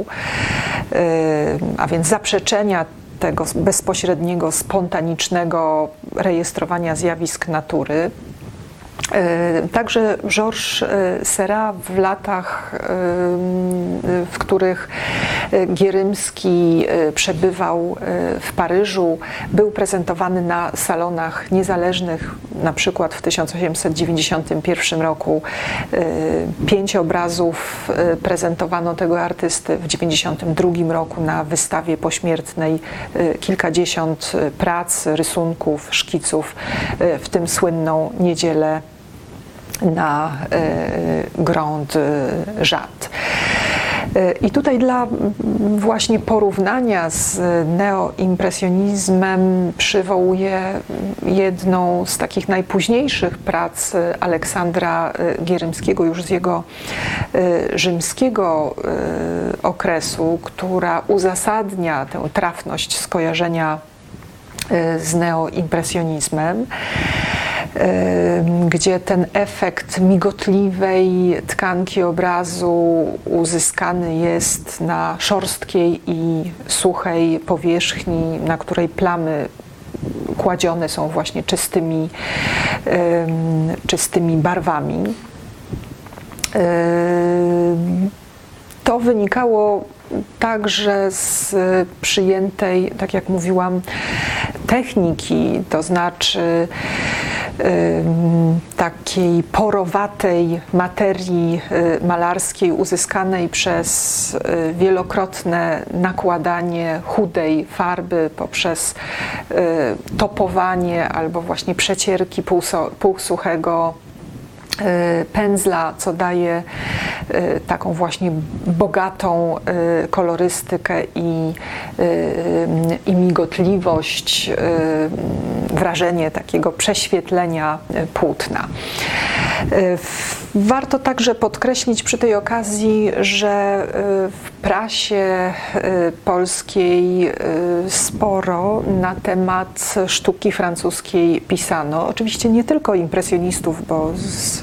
a więc zaprzeczenia tego bezpośredniego, spontanicznego rejestrowania zjawisk natury. Także Georges Seurat w latach, w których Gierymski przebywał w Paryżu, był prezentowany na salonach niezależnych. Na przykład w tysiąc osiemset dziewięćdziesiątym pierwszym roku pięć obrazów prezentowano tego artysty. W dziewięćdziesiątym drugim roku na wystawie pośmiertnej kilkadziesiąt prac, rysunków, szkiców, w tym słynną Niedzielę na Grand Jatte. I tutaj dla właśnie porównania z neoimpresjonizmem przywołuję jedną z takich najpóźniejszych prac Aleksandra Gierymskiego, już z jego rzymskiego okresu, która uzasadnia tę trafność skojarzenia z neoimpresjonizmem, gdzie ten efekt migotliwej tkanki obrazu uzyskany jest na szorstkiej i suchej powierzchni, na której plamy kładzione są właśnie czystymi, czystymi barwami. To wynikało także z przyjętej, tak jak mówiłam, techniki, to znaczy takiej porowatej materii malarskiej uzyskanej przez wielokrotne nakładanie chudej farby poprzez topowanie albo właśnie przecierki półsuchego pędzla, co daje taką właśnie bogatą kolorystykę i, i migotliwość, wrażenie takiego prześwietlenia płótna. Warto także podkreślić przy tej okazji, że w prasie polskiej sporo na temat sztuki francuskiej pisano. Oczywiście nie tylko impresjonistów, bo z,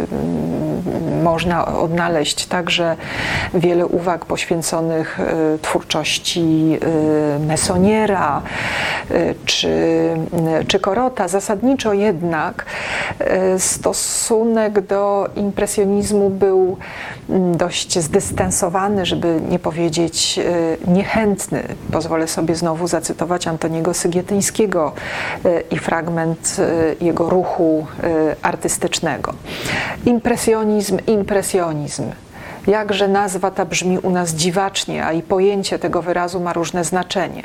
można odnaleźć także wiele uwag poświęconych twórczości Meissoniera czy czy Korota. Zasadniczo jednak stosunek do impresjonizmu był dość zdystansowany, żeby nie powiedzieć niechętny. Pozwolę sobie znowu zacytować Antoniego Sygietyńskiego i fragment jego ruchu artystycznego. Impresjonizm, impresjonizm. Jakże nazwa ta brzmi u nas dziwacznie, a i pojęcie tego wyrazu ma różne znaczenie.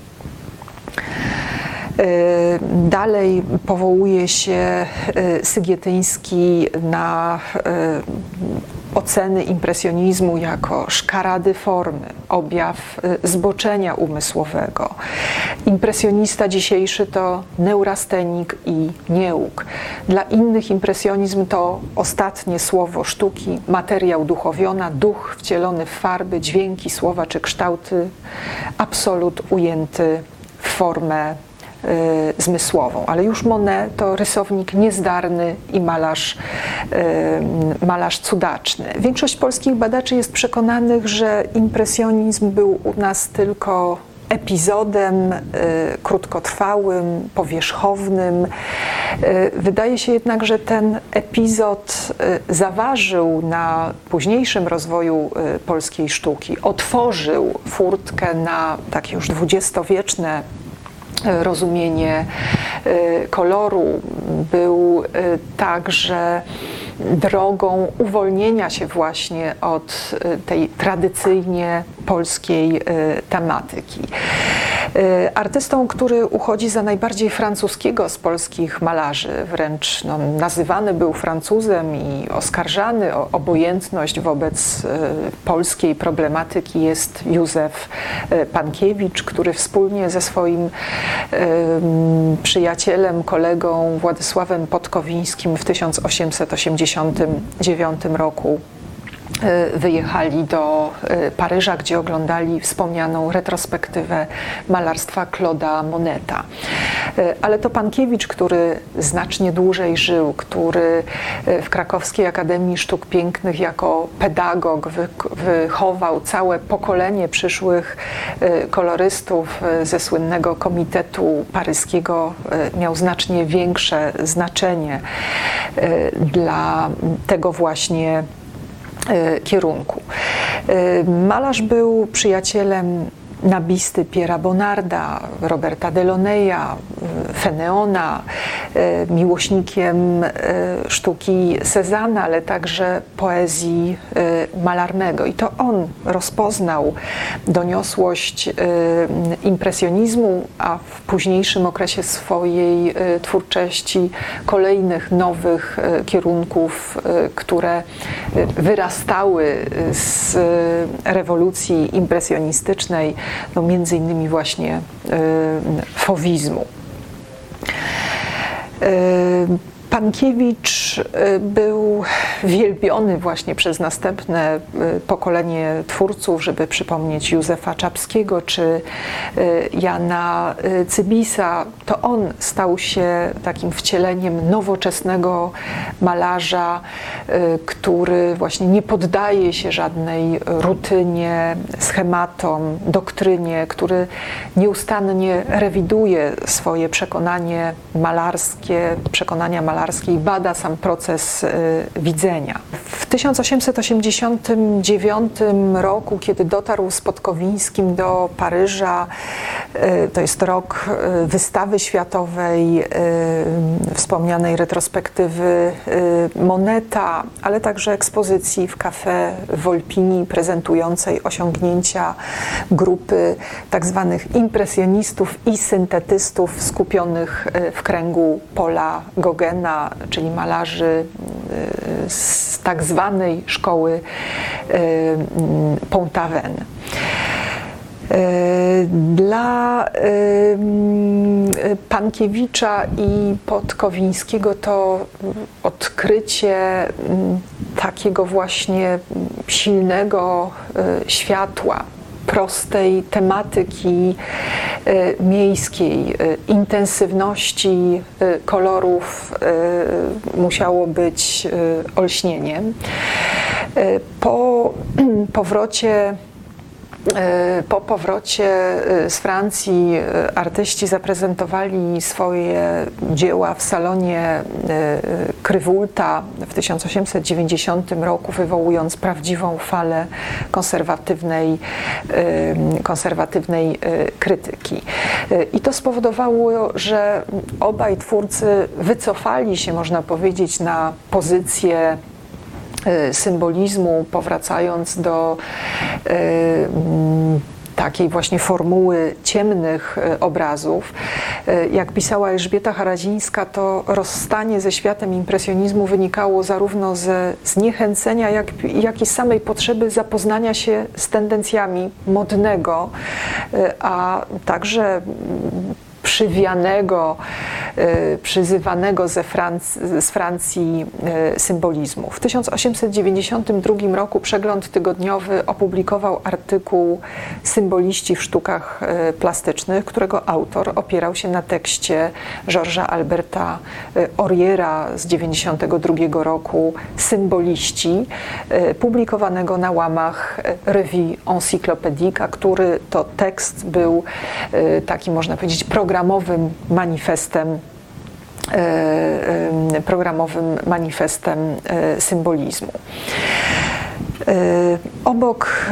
Dalej powołuje się Sygietyński na oceny impresjonizmu jako szkarady formy, objaw zboczenia umysłowego. Impresjonista dzisiejszy to neurastenik i nieuk. Dla innych impresjonizm to ostatnie słowo sztuki, materiał duchowiona, duch wcielony w farby, dźwięki, słowa czy kształty, absolut ujęty w formę y, zmysłową. Ale już Monet to rysownik niezdarny i malarz, y, malarz cudaczny. Większość polskich badaczy jest przekonanych, że impresjonizm był u nas tylko epizodem y, krótkotrwałym, powierzchownym. Y, wydaje się jednak, że ten epizod y, zaważył na późniejszym rozwoju y, polskiej sztuki. Otworzył furtkę na takie już dwudziestowieczne rozumienie koloru. Był także drogą uwolnienia się właśnie od tej tradycyjnie polskiej tematyki. Artystą, który uchodzi za najbardziej francuskiego z polskich malarzy, wręcz no, nazywany był Francuzem i oskarżany o obojętność wobec polskiej problematyki, jest Józef Pankiewicz, który wspólnie ze swoim przyjacielem, kolegą Władysławem Podkowińskim w tysiąc osiemset osiemdziesiątym dziewiątym roku wyjechali do Paryża, gdzie oglądali wspomnianą retrospektywę malarstwa Claude'a Moneta. Ale to Pankiewicz, który znacznie dłużej żył, który w Krakowskiej Akademii Sztuk Pięknych jako pedagog wychował całe pokolenie przyszłych kolorystów ze słynnego Komitetu Paryskiego, miał znacznie większe znaczenie dla tego właśnie kierunku. Malarz był przyjacielem Nabisty Pierre'a Bonnarda, Roberta Delaunay'a, Fénéona, miłośnikiem sztuki Cézanne, ale także poezji Mallarmego. I to on rozpoznał doniosłość impresjonizmu, a w późniejszym okresie swojej twórczości kolejnych nowych kierunków, które wyrastały z rewolucji impresjonistycznej, no między innymi właśnie y, fowizmu. Y, Pankiewicz był wielbiony właśnie przez następne pokolenie twórców, żeby przypomnieć Józefa Czapskiego czy Jana Cybisa. To on stał się takim wcieleniem nowoczesnego malarza, który właśnie nie poddaje się żadnej rutynie, schematom, doktrynie, który nieustannie rewiduje swoje przekonanie malarskie, przekonania malarskie i bada sam proces y, widzenia. W tysiąc osiemset osiemdziesiątym dziewiątym roku, kiedy dotarł z Podkowińskim do Paryża, y, to jest rok y, wystawy światowej, y, wspomnianej retrospektywy y, Moneta, ale także ekspozycji w Café Volpini prezentującej osiągnięcia grupy tak zwanych impresjonistów i syntetystów skupionych y, w kręgu Paula Gaugena, czyli malarzy z tak zwanej szkoły Pont-Aven. Dla Pankiewicza i Podkowińskiego to odkrycie takiego właśnie silnego światła, prostej tematyki y, miejskiej, y, intensywności y, kolorów y, musiało być y, olśnieniem. Y, po powrocie Po powrocie z Francji artyści zaprezentowali swoje dzieła w salonie Krywulta w tysiąc osiemset dziewięćdziesiątym roku, wywołując prawdziwą falę konserwatywnej, konserwatywnej krytyki. I to spowodowało, że obaj twórcy wycofali się, można powiedzieć, na pozycję symbolizmu, powracając do takiej właśnie formuły ciemnych obrazów. Jak pisała Elżbieta Haradzińska, to rozstanie ze światem impresjonizmu wynikało zarówno ze zniechęcenia, jak, jak i z samej potrzeby zapoznania się z tendencjami modnego, a także przywianego, przyzywanego ze Francji, z Francji symbolizmu. W tysiąc osiemset dziewięćdziesiątym drugim roku Przegląd Tygodniowy opublikował artykuł Symboliści w sztukach plastycznych, którego autor opierał się na tekście Georgesa Alberta Auriera z dziewięćdziesiątego drugiego roku Symboliści, publikowanego na łamach Revue Encyclopédique, który to tekst był taki, można powiedzieć, programowym manifestem programowym manifestem symbolizmu. Obok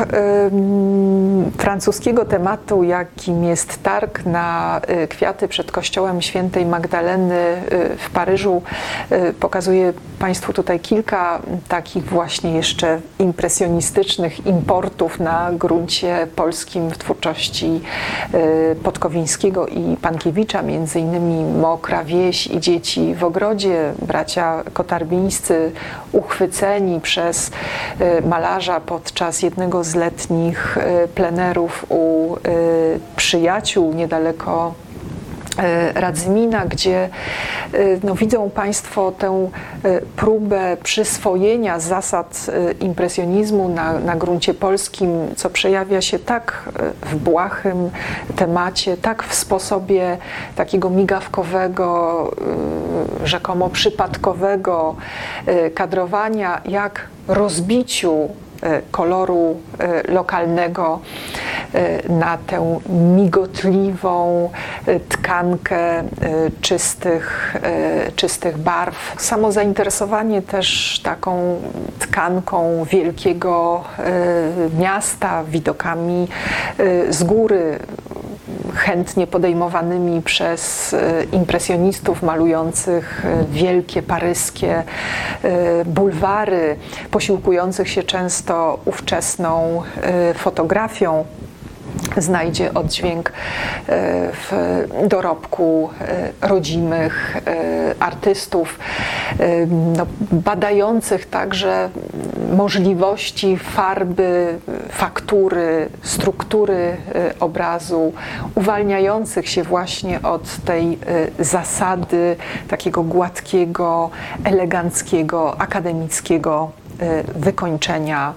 francuskiego tematu, jakim jest targ na kwiaty przed kościołem Świętej Magdaleny w Paryżu, pokazuję Państwu tutaj kilka takich właśnie jeszcze impresjonistycznych importów na gruncie polskim w twórczości Podkowińskiego i Pankiewicza, między innymi Mokra wieś i Dzieci w ogrodzie, bracia Kotarbińscy uchwyceni przez malarza podczas jednego z letnich plenerów u przyjaciół niedaleko Radzymina, gdzie no, widzą Państwo tę próbę przyswojenia zasad impresjonizmu na, na gruncie polskim, co przejawia się tak w błahym temacie, tak w sposobie takiego migawkowego, rzekomo przypadkowego kadrowania, jak rozbiciu koloru lokalnego na tę migotliwą tkankę czystych, czystych barw. Samo zainteresowanie też taką tkanką wielkiego miasta, widokami z góry, chętnie podejmowanymi przez impresjonistów malujących wielkie paryskie bulwary, posiłkujących się często ówczesną fotografią, znajdzie oddźwięk w dorobku rodzimych artystów, no, badających także możliwości farby, faktury, struktury obrazu, uwalniających się właśnie od tej zasady takiego gładkiego, eleganckiego, akademickiego wykończenia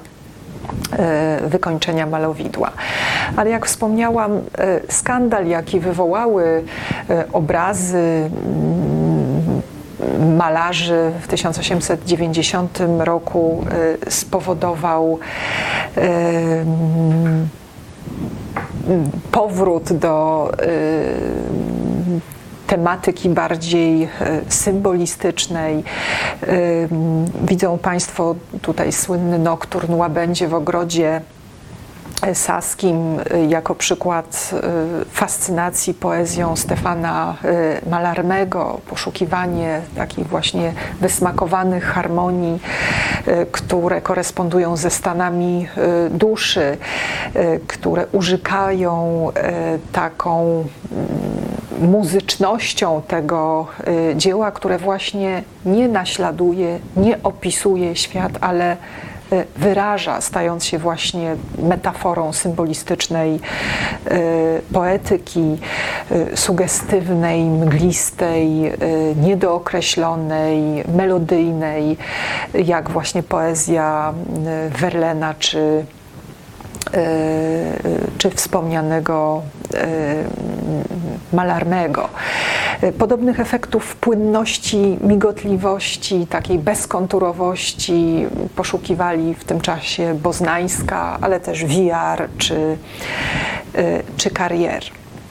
wykończenia malowidła. Ale jak wspomniałam, skandal, jaki wywołały obrazy malarzy w tysiąc osiemset dziewięćdziesiątym roku, spowodował powrót do tematyki bardziej symbolistycznej. Widzą Państwo tutaj słynny nokturn Łabędzie w ogrodzie Saskim jako przykład fascynacji poezją Stefana Mallarmego, poszukiwanie takich właśnie wysmakowanych harmonii, które korespondują ze stanami duszy, które użykają taką muzycznością tego dzieła, które właśnie nie naśladuje, nie opisuje świat, ale wyraża, stając się właśnie metaforą symbolistycznej poetyki, sugestywnej, mglistej, niedookreślonej, melodyjnej, jak właśnie poezja Verlaina czy czy wspomnianego Mallarmego. Podobnych efektów płynności, migotliwości, takiej bezkonturowości poszukiwali w tym czasie Boznańska, ale też Vuillard czy, czy Carrière.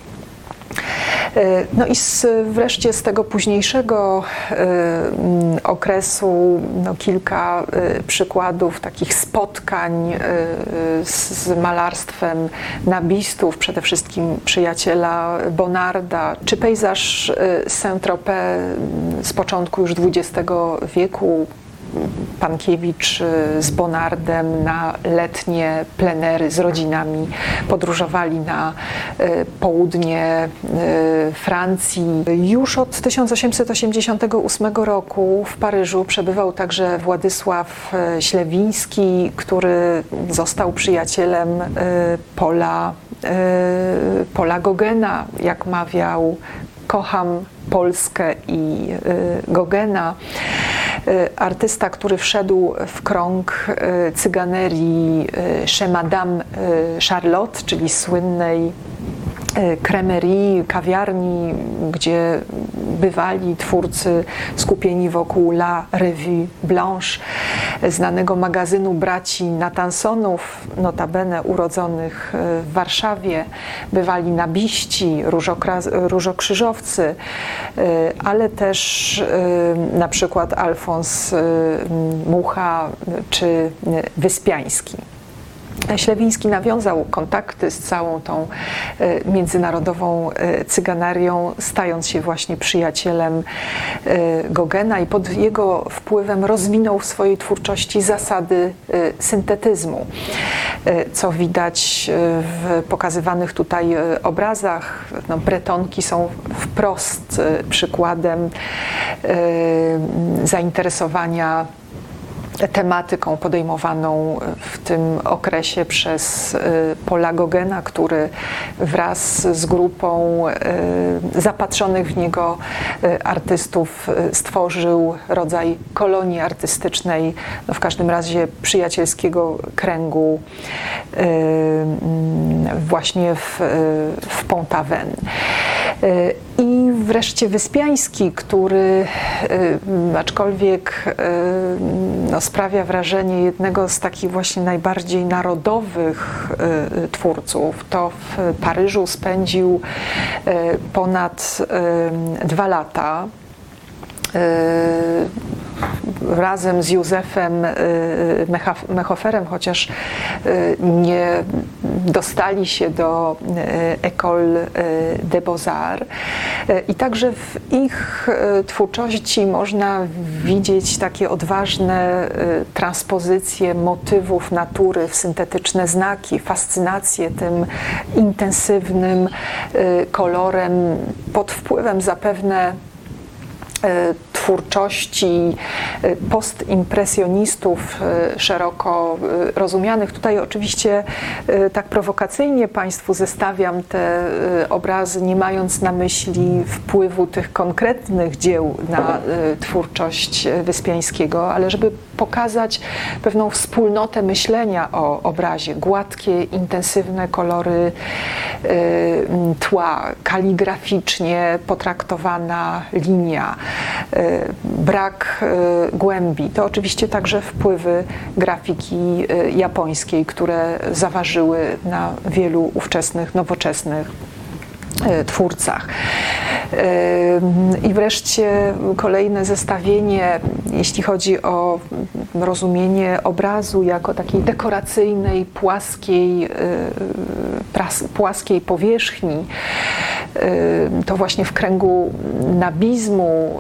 No i z, wreszcie z tego późniejszego y, okresu no, kilka y, przykładów takich spotkań y, z, z malarstwem nabistów, przede wszystkim przyjaciela Bonarda, czy pejzaż y, Saint-Tropez z początku już dwudziestego wieku. Pankiewicz z Bonardem na letnie plenery z rodzinami podróżowali na południe Francji. Już od tysiąc osiemset osiemdziesiątego ósmego roku w Paryżu przebywał także Władysław Ślewiński, który został przyjacielem Paula, Paula Gogena, jak mawiał: kocham Polskę i Gogena. Artysta, który wszedł w krąg cyganerii Chez Madame Charlotte, czyli słynnej kremerii, kawiarni, gdzie bywali twórcy skupieni wokół La Revue Blanche, znanego magazynu braci Natansonów, notabene urodzonych w Warszawie. Bywali nabiści, różokrzyżowcy, ale też na przykład Alfons Mucha czy Wyspiański. Ślewiński nawiązał kontakty z całą tą międzynarodową cyganarią, stając się właśnie przyjacielem Gogena, i pod jego wpływem rozwinął w swojej twórczości zasady syntetyzmu, co widać w pokazywanych tutaj obrazach. No, bretonki są wprost przykładem zainteresowania tematyką podejmowaną w tym okresie przez Paula Gogena, który wraz z grupą zapatrzonych w niego artystów stworzył rodzaj kolonii artystycznej, no w każdym razie przyjacielskiego kręgu właśnie w, w Pont-Aven. I wreszcie Wyspiański, który aczkolwiek no, sprawia wrażenie jednego z takich właśnie najbardziej narodowych twórców, to w Paryżu spędził ponad dwa lata. Razem z Józefem Mehoferem, chociaż nie dostali się do École des Beaux-Arts. I także w ich twórczości można widzieć takie odważne transpozycje motywów natury w syntetyczne znaki, fascynację tym intensywnym kolorem pod wpływem zapewne twórczości postimpresjonistów szeroko rozumianych. Tutaj oczywiście tak prowokacyjnie Państwu zestawiam te obrazy, nie mając na myśli wpływu tych konkretnych dzieł na twórczość Wyspiańskiego, ale żeby pokazać pewną wspólnotę myślenia o obrazie. Gładkie, intensywne kolory tła, kaligraficznie potraktowana linia, brak głębi. To oczywiście także wpływy grafiki japońskiej, które zaważyły na wielu ówczesnych, nowoczesnych twórcach. I wreszcie kolejne zestawienie, jeśli chodzi o rozumienie obrazu jako takiej dekoracyjnej, płaskiej, płaskiej powierzchni. To właśnie w kręgu nabizmu,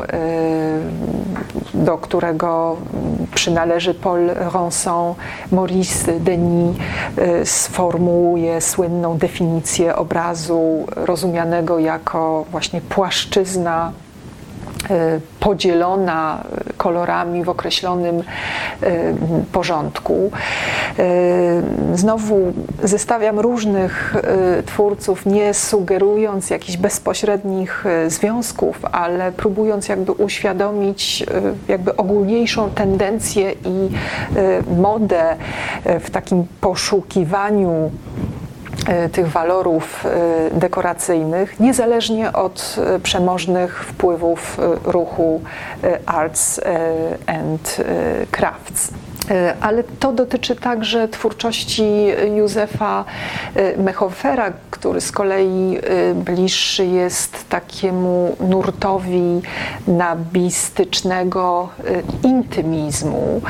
do którego przynależy Paul Ronson, Maurice Denis sformułuje słynną definicję obrazu rozumianego jako właśnie płaszczyzna podzielona kolorami w określonym porządku. Znowu zestawiam różnych twórców, nie sugerując jakichś bezpośrednich związków, ale próbując jakby uświadomić jakby ogólniejszą tendencję i modę w takim poszukiwaniu tych walorów dekoracyjnych, niezależnie od przemożnych wpływów ruchu arts and crafts. Ale to dotyczy także twórczości Józefa Mehofera, który z kolei bliższy jest takiemu nurtowi nabistycznego intymizmu.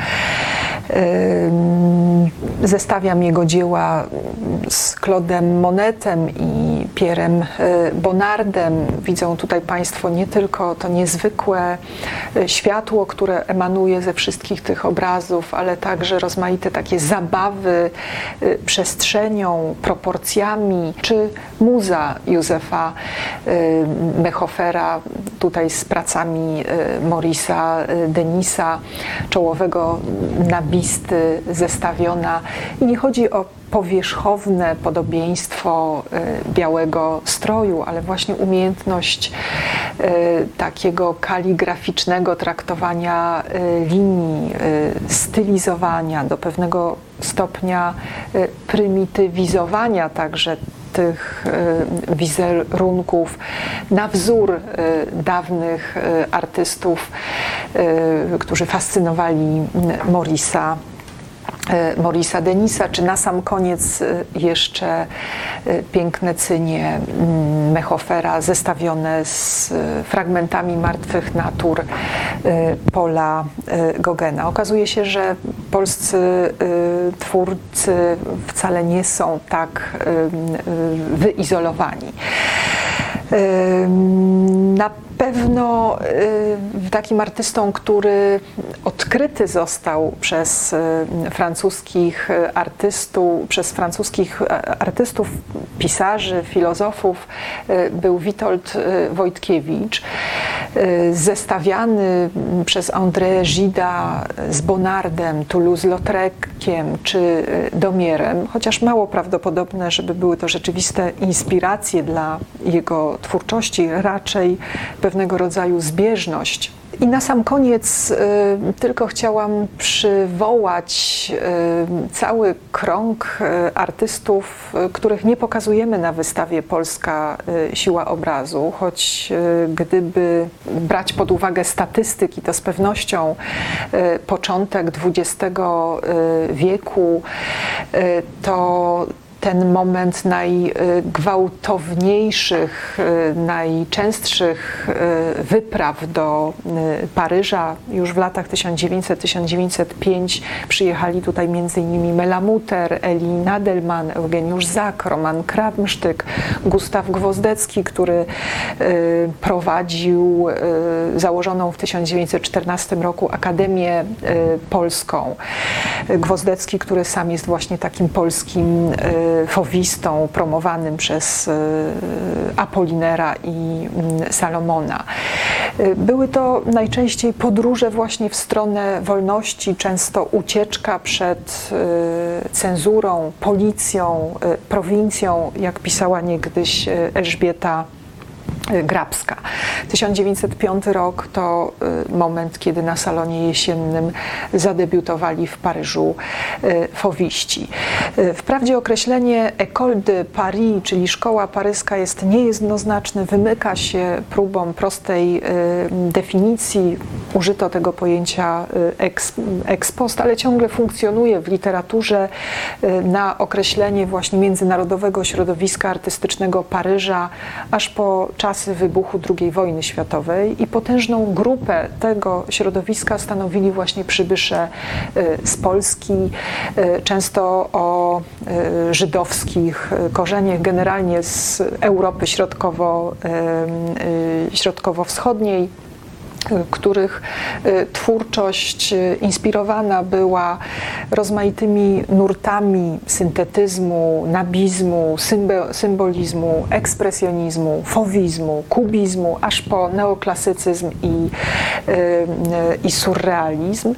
Zestawiam jego dzieła z Claude'em Monetem i Pierrem Bonnardem. Widzą tutaj Państwo nie tylko to niezwykłe światło, które emanuje ze wszystkich tych obrazów, ale także rozmaite takie zabawy przestrzenią, proporcjami, czy muza Józefa Mehofera, tutaj z pracami Maurice'a Denisa, czołowego nabisty, zestawiona. I nie chodzi o powierzchowne podobieństwo białego stroju, ale właśnie umiejętność takiego kaligraficznego traktowania linii, stylizowania, do pewnego stopnia prymitywizowania także tych wizerunków na wzór dawnych artystów, którzy fascynowali Maurice'a Maurice'a Denisa, czy na sam koniec jeszcze piękne cynie Mehofera zestawione z fragmentami martwych natur Paula Gaugena. Okazuje się, że polscy twórcy wcale nie są tak wyizolowani. Na pewno takim artystą, który odkryty został przez francuskich artystów, przez francuskich artystów, pisarzy, filozofów, był Witold Wojtkiewicz, zestawiany przez André Gida z Bonnardem, Toulouse-Lautrec'iem czy Domierem, chociaż mało prawdopodobne, żeby były to rzeczywiste inspiracje dla jego twórczości, raczej pewnego rodzaju zbieżność. I na sam koniec y, tylko chciałam przywołać y, cały krąg y, artystów, y, których nie pokazujemy na wystawie Polska y, Siła Obrazu, choć y, gdyby brać pod uwagę statystyki, to z pewnością y, początek dwudziestego wieku y, to ten moment najgwałtowniejszych, najczęstszych wypraw do Paryża. Już w latach tysiąc dziewięćset do tysiąc dziewięćset piątego przyjechali tutaj między innymi Mela Mutter, Elie Nadelman, Eugeniusz Zack, Roman Kramsztyk, Gustaw Gwozdecki, który prowadził założoną w tysiąc dziewięćset czternastym roku Akademię Polską. Gwozdecki, który sam jest właśnie takim polskim fowistą promowanym przez Apollinera i Salomona. Były to najczęściej podróże właśnie w stronę wolności, często ucieczka przed cenzurą, policją, prowincją, jak pisała niegdyś Elżbieta Grabska. tysiąc dziewięćset piąty rok to moment, kiedy na salonie jesiennym zadebiutowali w Paryżu fowiści. Wprawdzie określenie École de Paris, czyli szkoła paryska, jest niejednoznaczne, wymyka się próbom prostej definicji. Użyto tego pojęcia ex, ex post, ale ciągle funkcjonuje w literaturze na określenie właśnie międzynarodowego środowiska artystycznego Paryża, aż po czasy wybuchu drugiej wojny światowej, i potężną grupę tego środowiska stanowili właśnie przybysze z Polski, często o żydowskich korzeniach, generalnie z Europy środkowo, środkowo-wschodniej, których twórczość inspirowana była rozmaitymi nurtami syntetyzmu, nabizmu, symbolizmu, ekspresjonizmu, fowizmu, kubizmu, aż po neoklasycyzm i, i surrealizm.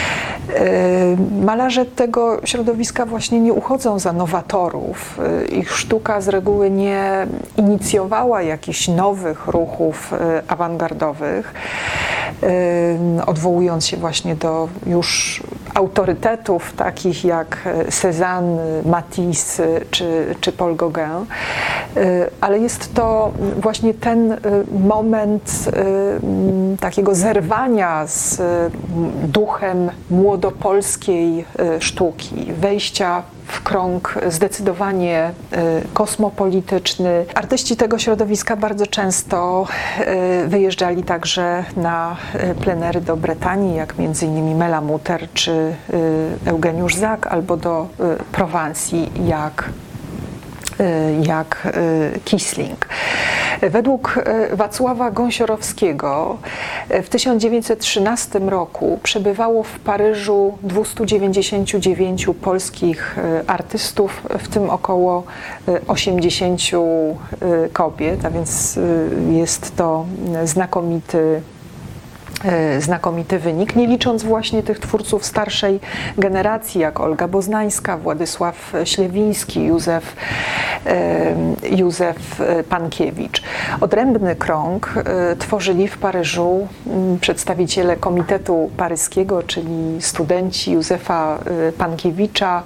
Malarze tego środowiska właśnie nie uchodzą za nowatorów. Ich sztuka z reguły nie inicjowała jakichś nowych ruchów awangardowych, odwołując się właśnie do już autorytetów takich jak Cézanne, Matisse czy, czy Paul Gauguin, ale jest to właśnie ten moment takiego zerwania z duchem młodopolskiej sztuki, wejścia w krąg zdecydowanie kosmopolityczny. Artyści tego środowiska bardzo często wyjeżdżali także na plenery do Bretanii, jak między innymi Mela Mutter czy Eugeniusz Zak, albo do Prowansji, jak jak Kissling. Według Wacława Gąsiorowskiego w tysiąc dziewięćset trzynastym roku przebywało w Paryżu dwieście dziewięćdziesiąt dziewięć polskich artystów, w tym około osiemdziesiąt kobiet, a więc jest to znakomity znakomity wynik, nie licząc właśnie tych twórców starszej generacji, jak Olga Boznańska, Władysław Ślewiński, Józef, Józef Pankiewicz. Odrębny krąg tworzyli w Paryżu przedstawiciele Komitetu Paryskiego, czyli studenci Józefa Pankiewicza,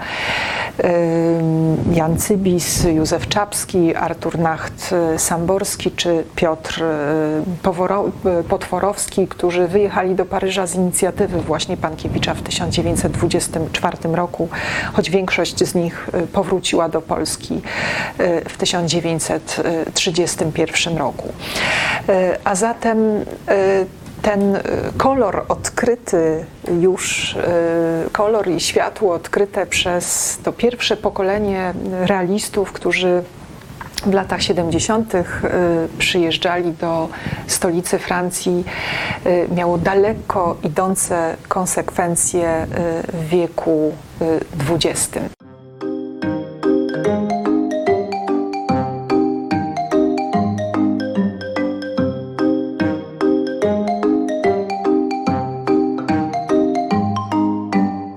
Jan Cybis, Józef Czapski, Artur Nacht-Samborski czy Piotr Potworowski, którzy wyjechali do Paryża z inicjatywy właśnie Pankiewicza w tysiąc dziewięćset dwudziestym czwartym roku, choć większość z nich powróciła do Polski w tysiąc dziewięćset trzydziestym pierwszym roku. A zatem ten kolor odkryty już, kolor i światło odkryte przez to pierwsze pokolenie realistów, którzy w latach siedemdziesiątych przyjeżdżali do stolicy Francji, miało daleko idące konsekwencje w wieku dwudziestym.